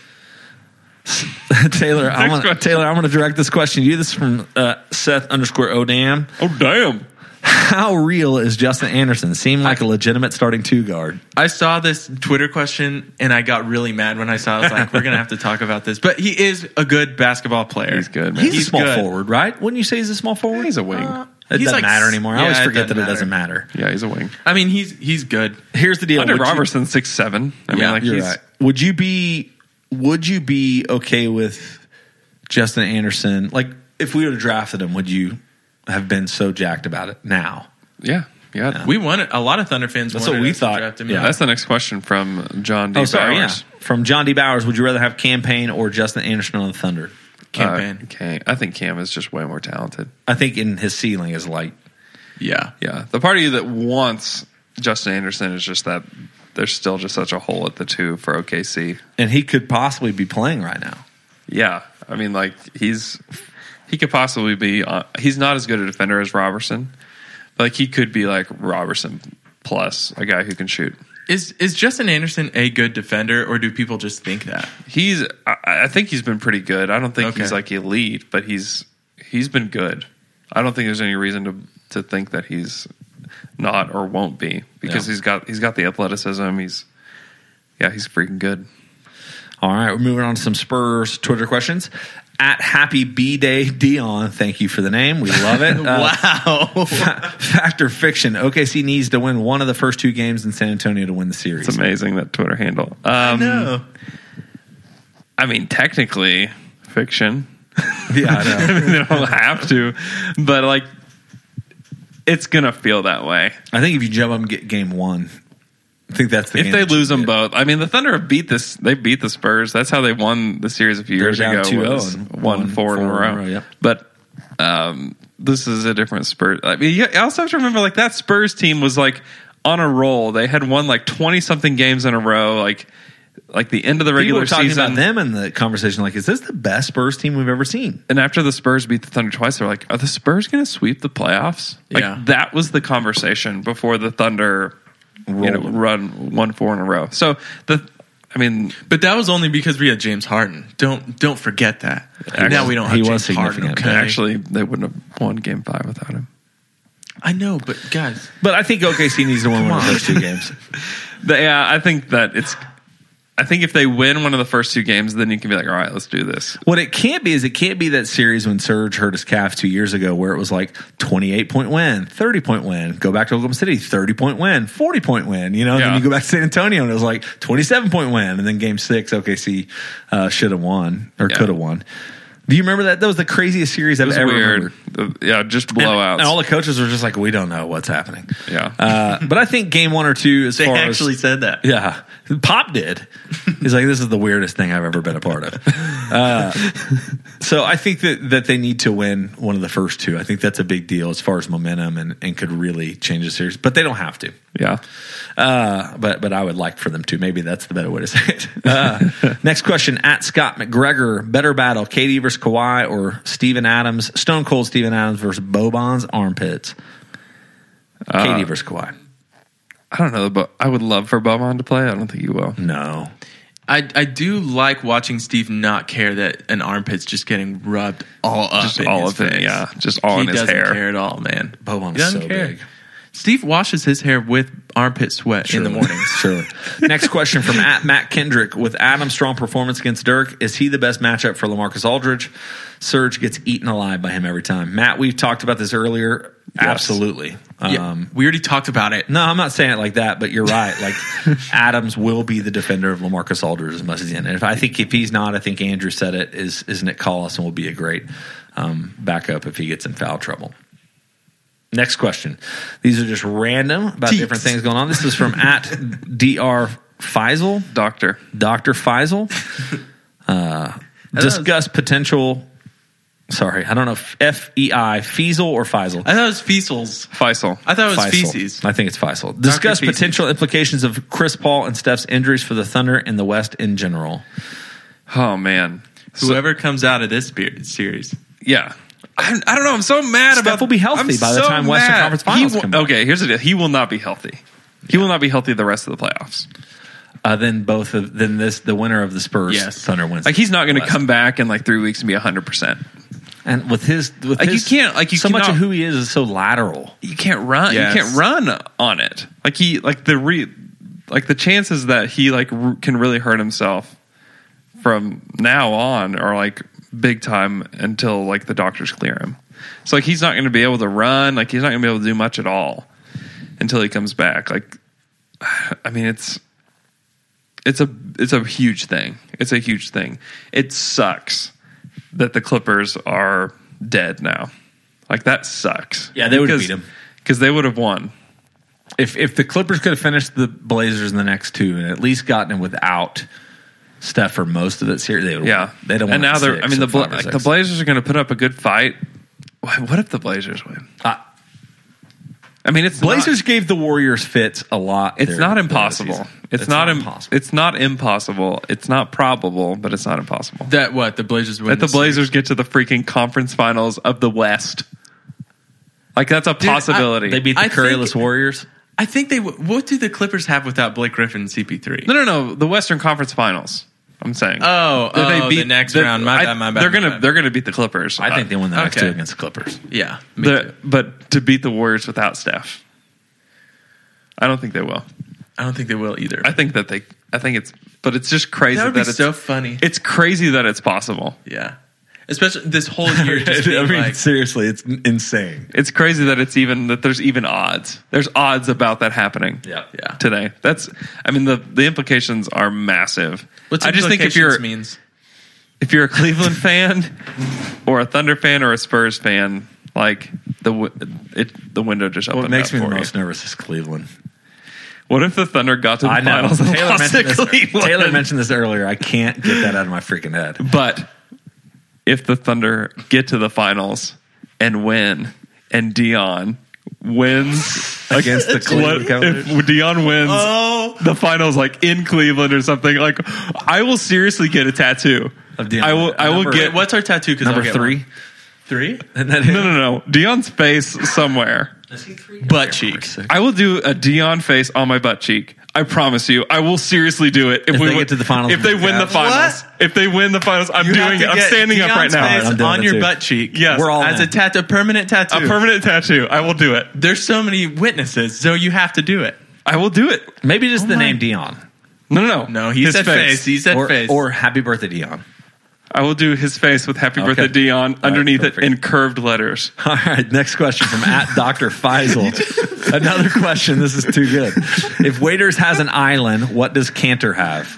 S2: Taylor, I'm
S3: Next
S2: gonna,
S3: question.
S2: Taylor, I'm going to direct this question to you. This is from uh, Seth underscore Odam.
S3: Oh, damn.
S2: How real is Justin Anderson? Seemed like a legitimate starting two guard.
S4: I saw this Twitter question and I got really mad when I saw it. I was like, we're going to have to talk about this. But he is a good basketball player.
S3: He's good, man.
S2: He's,
S4: He's
S2: a small
S4: good.
S2: forward, right? Wouldn't you say he's a small forward?
S3: He's a wing.
S4: Uh,
S2: It
S4: he's
S2: doesn't
S4: like-
S2: matter anymore. I
S4: yeah,
S2: always
S4: it
S2: forget that
S4: doesn't
S2: it doesn't matter.
S3: yeah, he's a wing.
S4: I mean, he's he's good.
S2: Here's the deal.
S3: Under
S2: Would you-
S3: Robertson, six seven. I mean,
S4: Yeah,
S3: like
S2: You're
S3: he's
S2: right. Would you be would you be okay with Justin Anderson? Like if we would have drafted him, would you have been so jacked about it now?
S3: yeah, yeah.
S4: We wanted a lot of Thunder fans.
S2: That's
S4: wanted
S2: what we
S4: us to
S2: thought.
S4: draft him.
S2: Yeah.
S3: That's the next question from John D.
S2: Oh, sorry,
S3: Bowers.
S2: yeah. From John D. Bowers, would you rather have Campaign or Justin Anderson on the Thunder?
S4: Campaign.
S3: Uh, Cam, I think Cam is just way more talented.
S2: I think in his ceiling is like
S4: Yeah.
S3: Yeah, the part of you that wants Justin Anderson is just that there's still just such a hole at the two for O K C.
S2: and he could possibly be playing right now.
S3: Yeah, I mean, like he's he could possibly be. Uh, he's not as good a defender as Robertson, but like he could be like Robertson plus a guy who can shoot.
S4: Is is Justin Anderson a good defender, or do people just think that?
S3: He's. I, I think he's been pretty good. I don't think
S4: Okay.
S3: he's like elite, but he's he's been good. I don't think there's any reason to to think that he's not or won't be because
S2: Yeah.
S3: he's got he's got the athleticism. He's yeah, he's freaking good.
S2: All right, we're moving on to some Spurs Twitter questions. At Happy B Day Dion, thank you for the name. We love it. Uh,
S4: Wow.
S2: Fact or fiction? O K C needs to win one of the first two games in San Antonio to win the series.
S3: It's amazing, that Twitter handle. Um,
S4: No.
S3: I mean, technically, fiction.
S2: Yeah, I know.
S3: I mean, they don't have to, but like, it's gonna feel that way
S2: I think if you jump up and get game one, I think that's the
S3: if
S2: game
S3: they
S2: that you
S3: lose them
S2: get.
S3: both. I mean, the Thunder have beat this. They beat the Spurs. That's how they won the series a few
S2: They're
S3: years
S2: down
S3: ago.
S2: two oh
S3: was
S2: and
S3: won
S2: won
S3: four, in a row.
S2: yep.
S3: But um, this is a different Spurs. I mean, you also have to remember, like that Spurs team was like on a roll. They had won like twenty something games in a row. Like. Like the end of the
S2: People
S3: regular
S2: were talking
S3: season,
S2: about them in the conversation. Like, is this the best Spurs team we've ever seen?
S3: and after the Spurs beat the Thunder twice, they're like, "Are the Spurs going to sweep the playoffs?" Like
S4: Yeah.
S3: that was the conversation before the Thunder, you know,
S2: Rolled.
S3: run one four in a row. So the, I mean,
S4: But that was only because we had James Harden. Don't don't forget that.
S3: Actually,
S4: now we don't have
S2: he
S4: James
S2: was
S4: Harden.
S2: significant.
S4: Okay?
S3: actually, they wouldn't have won Game Five without him.
S4: I know, but guys,
S2: But I think O K C needs to win one of those two games.
S3: The- yeah, I think that it's. I think if they win one of the first two games, then you can be like, "All right, let's do this."
S2: What it can't be is it can't be that series when Serge hurt his calf two years ago where it was like twenty-eight point win, thirty point win, go back to Oklahoma City, thirty point win, forty point win, you know, and
S3: Yeah.
S2: then you go back to San Antonio and it was like twenty-seven point win. And then game six, O K C uh, should have won or
S3: Yeah.
S2: could have won. Do you remember that? That was the craziest series
S3: It
S2: I've
S3: was
S2: ever
S3: weird.
S2: remembered.
S3: The- yeah, just
S2: And,
S3: blowouts.
S2: and all the coaches were just like, we don't know what's happening.
S3: yeah,
S2: Uh, but I think game one or two, as
S4: they
S2: far
S4: actually
S2: as,
S4: said that.
S2: yeah, Pop did. He's like, this is the weirdest thing I've ever been a part of. Uh, so I think that, that they need to win one of the first two. I think that's a big deal as far as momentum and, and could really change the series. But they don't have to.
S3: yeah.
S2: Uh, but but I would like for them to. Maybe that's the better way to say it. Uh, next question at Scott McGregor. Better battle, K D versus Kawhi or Steven Adams, Stone Cold Steven Adams versus Boban's armpits? K D versus Kawhi.
S3: I don't know, but I would love for Boban to play. I don't think he will.
S2: No.
S4: I, I do like watching Steve not care that an armpit's just getting rubbed all up.
S3: Just
S4: in
S3: all
S4: his
S3: of it,
S4: face.
S3: yeah. Just all
S4: he
S3: in his
S4: doesn't
S3: hair.
S4: care at all, man.
S2: Boban
S4: He
S2: is
S4: doesn't
S2: so
S4: care.
S2: big.
S4: Steve washes his hair with armpit sweat in the mornings.
S2: Sure. Next question from at Matt Kendrick. With Adam's strong performance against Dirk, is he the best matchup for LaMarcus Aldridge? Serge gets eaten alive by him every time. Matt, we've talked about this earlier. Absolutely.
S4: Yeah,
S2: Um,
S4: we already talked about it.
S2: no, I'm not saying it like that, but you're right. Like Adams will be the defender of LaMarcus Aldridge as much as he can. And if I think if he's not, I think Andrew said it, is, is Nick Collison will be a great um, backup if he gets in foul trouble. Next question. These are just random about
S4: Teats.
S2: different things going on. This is from at Dr. Faisal,
S3: Doctor.
S2: Doctor Faisal. Uh, discuss potential. Sorry, I don't know if F E I, Feasel or Faisal.
S4: I thought it was Feasels.
S3: Faisal.
S4: I thought it was
S2: Faisal.
S4: feces.
S2: I think it's Faisal. Discuss
S4: Feces.
S2: potential implications of Chris Paul and Steph's injuries for the Thunder and the West in general.
S3: Oh, man.
S4: Whoever comes out of this spe- series.
S3: Yeah. I, I don't know. I'm so mad
S2: Steph
S3: about.
S2: will be healthy
S3: I'm
S2: by the
S3: so
S2: time Western
S3: mad.
S2: Conference Finals
S3: He will-
S2: come back.
S3: Okay, here's the deal. He will not be healthy. He will not be healthy the rest of the playoffs.
S2: Uh, then both of then this the winner of the Spurs
S4: Yes.
S2: Thunder wins.
S3: Like he's not going to
S2: West.
S3: come back in like three weeks and be one hundred percent.
S2: And with his with
S3: Like, you
S2: his,
S3: can't- like, you
S2: so much
S3: cannot-
S2: of who he is is so lateral.
S3: You can't run.
S4: Yes.
S3: You can't run on it. Like he like the re, like the chances that he like r- can really hurt himself from now on are like big time until like the doctors clear him. So like he's not going to be able to run. Like he's not going to be able to do much at all until he comes back. Like I mean it's it's a it's a huge thing. It's a huge thing. It sucks that the Clippers are dead now. Like that sucks.
S2: Yeah, they would've
S3: Because-
S2: beat 'em.
S3: because they would have won.
S2: If if the Clippers could have finished the Blazers in the next two and at least gotten it without Steph for most of that series, they would.
S3: Yeah,
S2: they don't.
S3: And now they're.
S2: Six
S3: I mean, the
S2: or
S3: Bla-
S2: five or
S3: like, the
S2: six.
S3: Blazers are going to put up a good fight. Why- What if the Blazers win?
S2: Uh,
S3: I mean, it's
S2: Blazers
S3: Not,
S2: gave the Warriors fits a lot.
S3: it's
S2: there
S3: not
S2: during the
S3: impossible.
S2: season.
S3: It's, not, im-
S2: impossible.
S3: It's not impossible. It's not probable, but it's not impossible.
S4: That what? The Blazers win
S3: That the
S4: this
S3: Blazers
S4: series.
S3: get to the freaking conference finals of the West. Like that's a possibility.
S2: They beat the
S4: I
S2: Curryless
S4: think-
S2: Warriors.
S4: I think they. w- What do the Clippers have without Blake Griffin and C P three?
S3: no, no, no. The Western Conference Finals. I'm saying.
S4: Oh,
S3: That
S4: oh, the next
S3: that-
S4: round. My
S3: I-
S4: bad, my bad,
S3: They're
S4: my
S3: gonna
S4: bad.
S3: they're gonna beat the Clippers.
S2: I think they win the next
S4: okay.
S2: two against the Clippers.
S4: Yeah, me
S3: The-
S4: too.
S3: but to beat the Warriors without Steph, I don't think they will.
S4: I don't think they will either.
S3: I think that they. I think it's. But it's just crazy
S4: that
S3: that,
S4: would be
S3: it's
S4: so funny.
S3: It's crazy that it's possible.
S4: Yeah, especially this whole year just being
S2: I mean,
S4: like.
S2: seriously, it's insane.
S3: It's crazy that it's even that there's even odds. There's odds about that happening.
S2: Yeah.
S4: Yeah.
S3: Today. That's. I mean the the implications are massive.
S4: What's
S3: I just think if you're
S4: means
S3: if you're a Cleveland fan or a Thunder fan or a Spurs fan, like the w- it the window just opened
S2: What makes
S3: up
S2: me the
S3: for you.
S2: most nervous is Cleveland.
S3: What if the Thunder got to the
S2: I know.
S3: finals and
S2: Taylor
S3: lost to
S2: mentioned, this,
S3: Cleveland?
S2: Taylor mentioned this earlier. I can't get that out of my freaking head.
S3: But if the Thunder get to the finals and win, and Dion wins
S2: Against the Cleveland
S3: what-
S2: Cavaliers?
S3: if Dion wins
S4: Oh.
S3: the finals, like in Cleveland or something, like I will seriously get a tattoo.
S2: Of Dion.
S3: I will. I will
S2: Number-
S3: get
S4: what's our tattoo? Because
S2: Number three.
S4: three
S2: And that
S3: no, no, no. Dion's face somewhere.
S4: butt cheek.
S3: I will do a Dion face on my butt cheek. I promise you, I will seriously do it
S2: If
S3: we
S2: they
S3: win-
S2: get to the finals
S3: If they
S2: with the
S3: win the
S2: Cavs.
S3: finals, if they win the finals, I'm
S4: You have
S3: doing
S4: to
S3: it. I'm
S4: get
S3: standing up right
S4: Dion's
S3: now.
S4: face
S2: I'm doing
S4: on
S2: it
S4: your
S2: too.
S4: butt cheek.
S3: Yes.
S2: We're all
S4: as
S2: in.
S4: a tattoo, a permanent tattoo.
S3: A permanent tattoo. I will do it.
S4: There's so many witnesses, so you have to do it.
S3: I will do it.
S2: Maybe just the
S4: my-
S2: name Dion.
S3: No, no, no.
S4: No, he
S3: His
S4: said face. He said
S2: Or,
S4: face.
S2: or Happy Birthday, Dion.
S3: I will do his face with "Happy
S2: Okay.
S3: Birthday, Dion"
S2: right,
S3: underneath it
S2: perfect.
S3: in curved letters.
S2: All right, next question from at Doctor Faisal. Another question. This is too good. If Waiters has an island, what does Cantor have?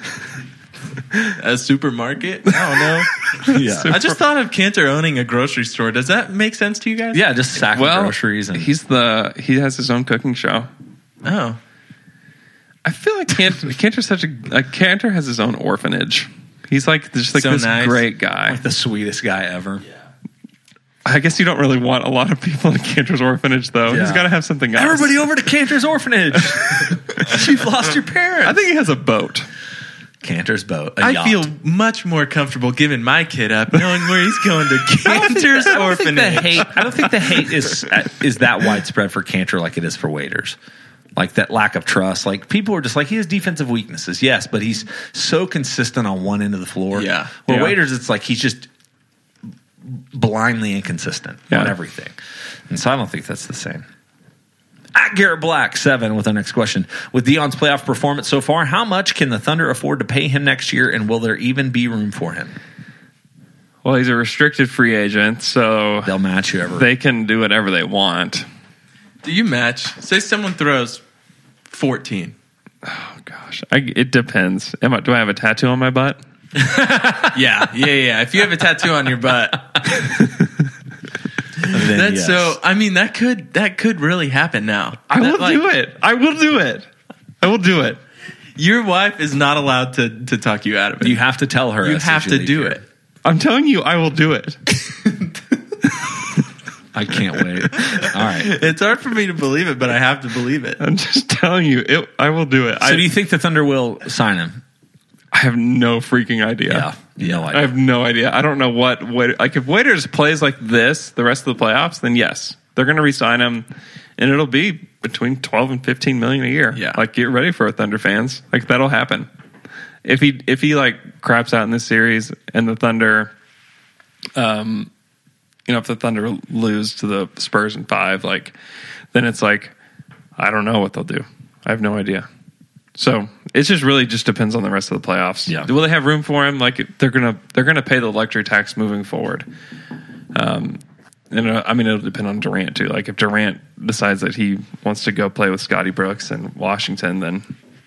S4: a supermarket. I don't know.
S2: Yeah,
S4: I just thought of Cantor owning a grocery store. Does that make sense to you guys?
S2: yeah, just sack
S3: Well,
S2: of groceries and
S3: he's the he has his own cooking show.
S4: Oh.
S3: I feel like Cantor, Cantor's such a like Cantor has his own orphanage. He's like just like
S4: So
S3: this
S4: nice.
S3: great guy.
S2: like the sweetest guy ever.
S3: I guess you don't really want a lot of people in Cantor's orphanage, though.
S2: Yeah.
S3: He's got to have something else.
S2: Everybody over to Cantor's orphanage. You've lost your parents.
S3: I think he has a boat.
S2: Cantor's boat. a
S4: I
S2: yacht.
S4: feel much more comfortable giving my kid up, knowing where he's going to Cantor's
S2: I don't think the
S4: orphanage.
S2: hate. I don't think the hate is is that widespread for Cantor like it is for Waiters. Like that lack of trust. Like people are just like, he has defensive weaknesses, yes, but he's so consistent on one end of the floor.
S4: Yeah.
S2: Where
S3: Yeah.
S2: Waiters, it's like he's just blindly inconsistent
S3: Yeah.
S2: on everything. And so I don't think that's the same. At Garrett Black, seven, with our next question. With Dion's playoff performance so far, how much can the Thunder afford to pay him next year, and will there even be room for him?
S3: Well, he's a restricted free agent, so
S2: They'll match whoever.
S3: they can do whatever they want.
S4: Do you match? Say someone throws fourteen.
S3: Oh gosh, I, it depends. Am I, do I have a tattoo on my butt?
S4: Yeah, yeah, yeah. If you have a tattoo on your butt,
S2: Then
S4: that's
S2: yes.
S4: so. I mean, that could that could really happen now.
S3: I
S4: That,
S3: will
S4: like,
S3: do it. I will do it. I will do it.
S4: Your wife is not allowed to to talk you out of it.
S2: You have to tell her.
S4: You
S2: as soon
S4: have
S2: as
S4: to
S2: leave
S4: do
S2: here.
S4: it.
S3: I'm telling you, I will do it.
S2: I can't wait. All right.
S4: It's hard for me to believe it, but I have to believe it.
S3: I'm just telling you, it, I will do it.
S2: So
S3: I,
S2: do you think the Thunder will sign him?
S3: I have no freaking idea.
S2: Yeah. No
S3: I
S2: idea.
S3: have no idea. I don't know what, what like if Waiters plays like this the rest of the playoffs, then yes, they're going to re-sign him, and it'll be between twelve and fifteen million a year.
S4: Yeah.
S3: Like get ready for it, Thunder fans. Like that'll happen. If he if he like craps out in this series and the Thunder, um, you know, if the Thunder lose to the Spurs in five, like then it's like I don't know what they'll do. I have no idea. So it just really just depends on the rest of the playoffs.
S2: Yeah.
S3: Will they have room for him? Like they're gonna they're gonna pay the luxury tax moving forward. Um, and uh, I mean it'll depend on Durant too. Like if Durant decides that he wants to go play with Scotty Brooks in Washington, then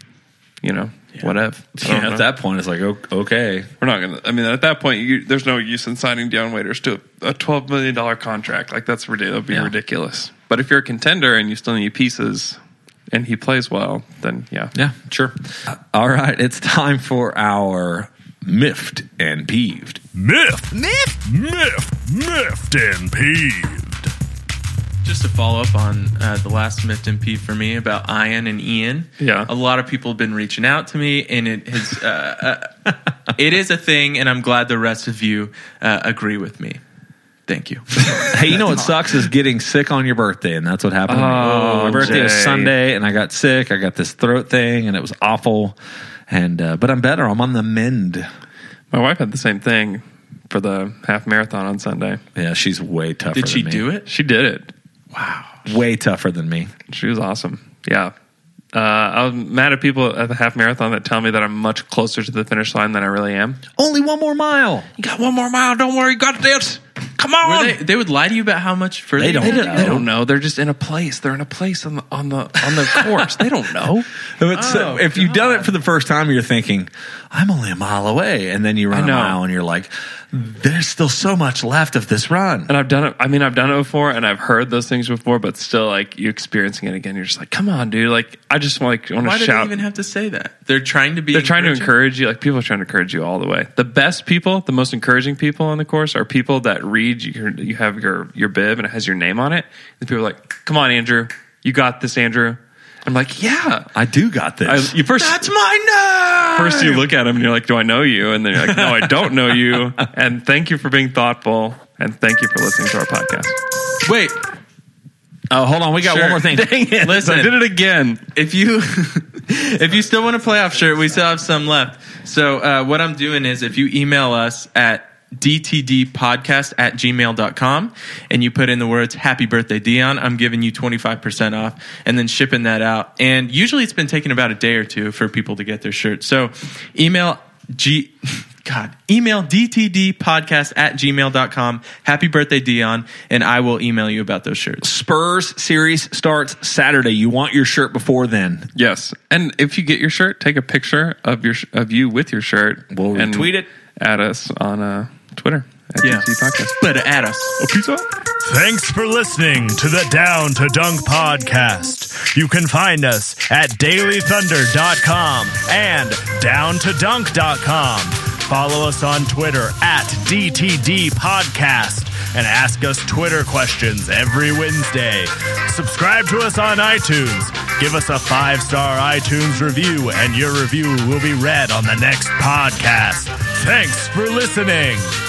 S3: you know whatever. I don't
S2: Yeah,
S3: know.
S2: at that point, it's like, o- okay.
S3: We're not gonna. I mean, at that point, you, there's no use in signing Dion Waiters to a twelve million dollar contract. Like that's ridiculous. That'd be
S2: Yeah.
S3: ridiculous. But if you're a contender and you still need pieces, and he plays well, then yeah.
S2: Yeah, sure. All right, it's time for our miffed and peeved.
S5: Miffed. Miffed. Miffed. Miffed and peeved.
S4: Just to follow up on uh, the last Miffed and Peeved for me about Ian and Ian.
S3: Yeah.
S4: A lot of people have been reaching out to me, and it has, uh, uh, it is a thing, and I'm glad the rest of you uh, agree with me. Thank you.
S2: Hey, you know what sucks is getting sick on your birthday, and that's what happened to me.
S3: Oh,
S2: My birthday was
S3: Jay.
S2: Sunday, and I got sick. I got this throat thing, and it was awful. And uh, but I'm better. I'm on the mend.
S3: My wife had the same thing for the half marathon on Sunday.
S2: Yeah, she's way tougher.
S4: Did she
S2: than me.
S4: do it?
S3: She did it.
S4: Wow.
S2: Way tougher than me.
S3: She was awesome. Yeah. Uh, I was mad at people at the half marathon that tell me that I'm much closer to the finish line than I really am.
S2: Only one more mile.
S3: You got one more mile. Don't worry. You got this. Come on.
S4: Were they, they would lie to you about how much further
S2: They
S4: you
S2: don't
S4: had
S3: They
S4: to
S3: don't,
S4: go?
S3: they don't know. They're just in a place. They're in a place on the on the on the course. They don't know.
S2: It's,
S4: Oh,
S2: if you've done
S4: God.
S2: it for the first time, you're thinking, I'm only a mile away. And then you run
S3: I
S2: a
S3: know.
S2: mile and you're like, there's still so much left of this run.
S3: And I've done it. I mean, I've done it before, and I've heard those things before. But still, like you experiencing it again, you're just like, come on, dude. Like I just like want
S4: Why
S3: to
S4: do
S3: shout.
S4: they even have to say that? They're trying to be.
S3: They're trying to
S4: encouraging?
S3: encourage you. Like people are trying to encourage you all the way. The best people, the most encouraging people on the course are people that read your, you have your, your bib and it has your name on it. And people are like, come on, Andrew. You got this, Andrew. I'm like, yeah.
S2: I do got this.
S3: I, you first,
S4: That's my name.
S3: first you look at them and you're like, do I know you? And then you're like, no, I don't know you. And thank you for being thoughtful. And thank you for listening to our podcast.
S4: Wait,
S2: oh, hold on. We got
S4: Sure.
S2: one more thing.
S3: Dang it.
S4: Listen.
S3: I did it again.
S4: if you if you still want a playoff shirt, we still have some left. So uh, what I'm doing is if you email us at d t d podcast at gmail dot com and you put in the words happy birthday Dion, I'm giving you twenty-five percent off and then shipping that out. And usually it's been taking about a day or two for people to get their shirt. So email G God, email d t d podcast at gmail dot com. Happy birthday, Dion, and I will email you about those shirts.
S2: Spurs series starts Saturday. You want your shirt before then.
S3: Yes. And if you get your shirt, take a picture of your of you with your shirt.
S2: We'll
S3: and
S2: retweet it.
S3: Add us on uh, Twitter at
S4: Yeah.
S3: D T Podcast.
S4: Better add us.
S5: Thanks for listening to the Down to Dunk podcast. You can find us at daily thunder dot com and down to dunk dot com. Follow us on Twitter at D T D Podcast and ask us Twitter questions every Wednesday. Subscribe to us on iTunes. Give us a five-star iTunes review, and your review will be read on the next podcast. Thanks for listening.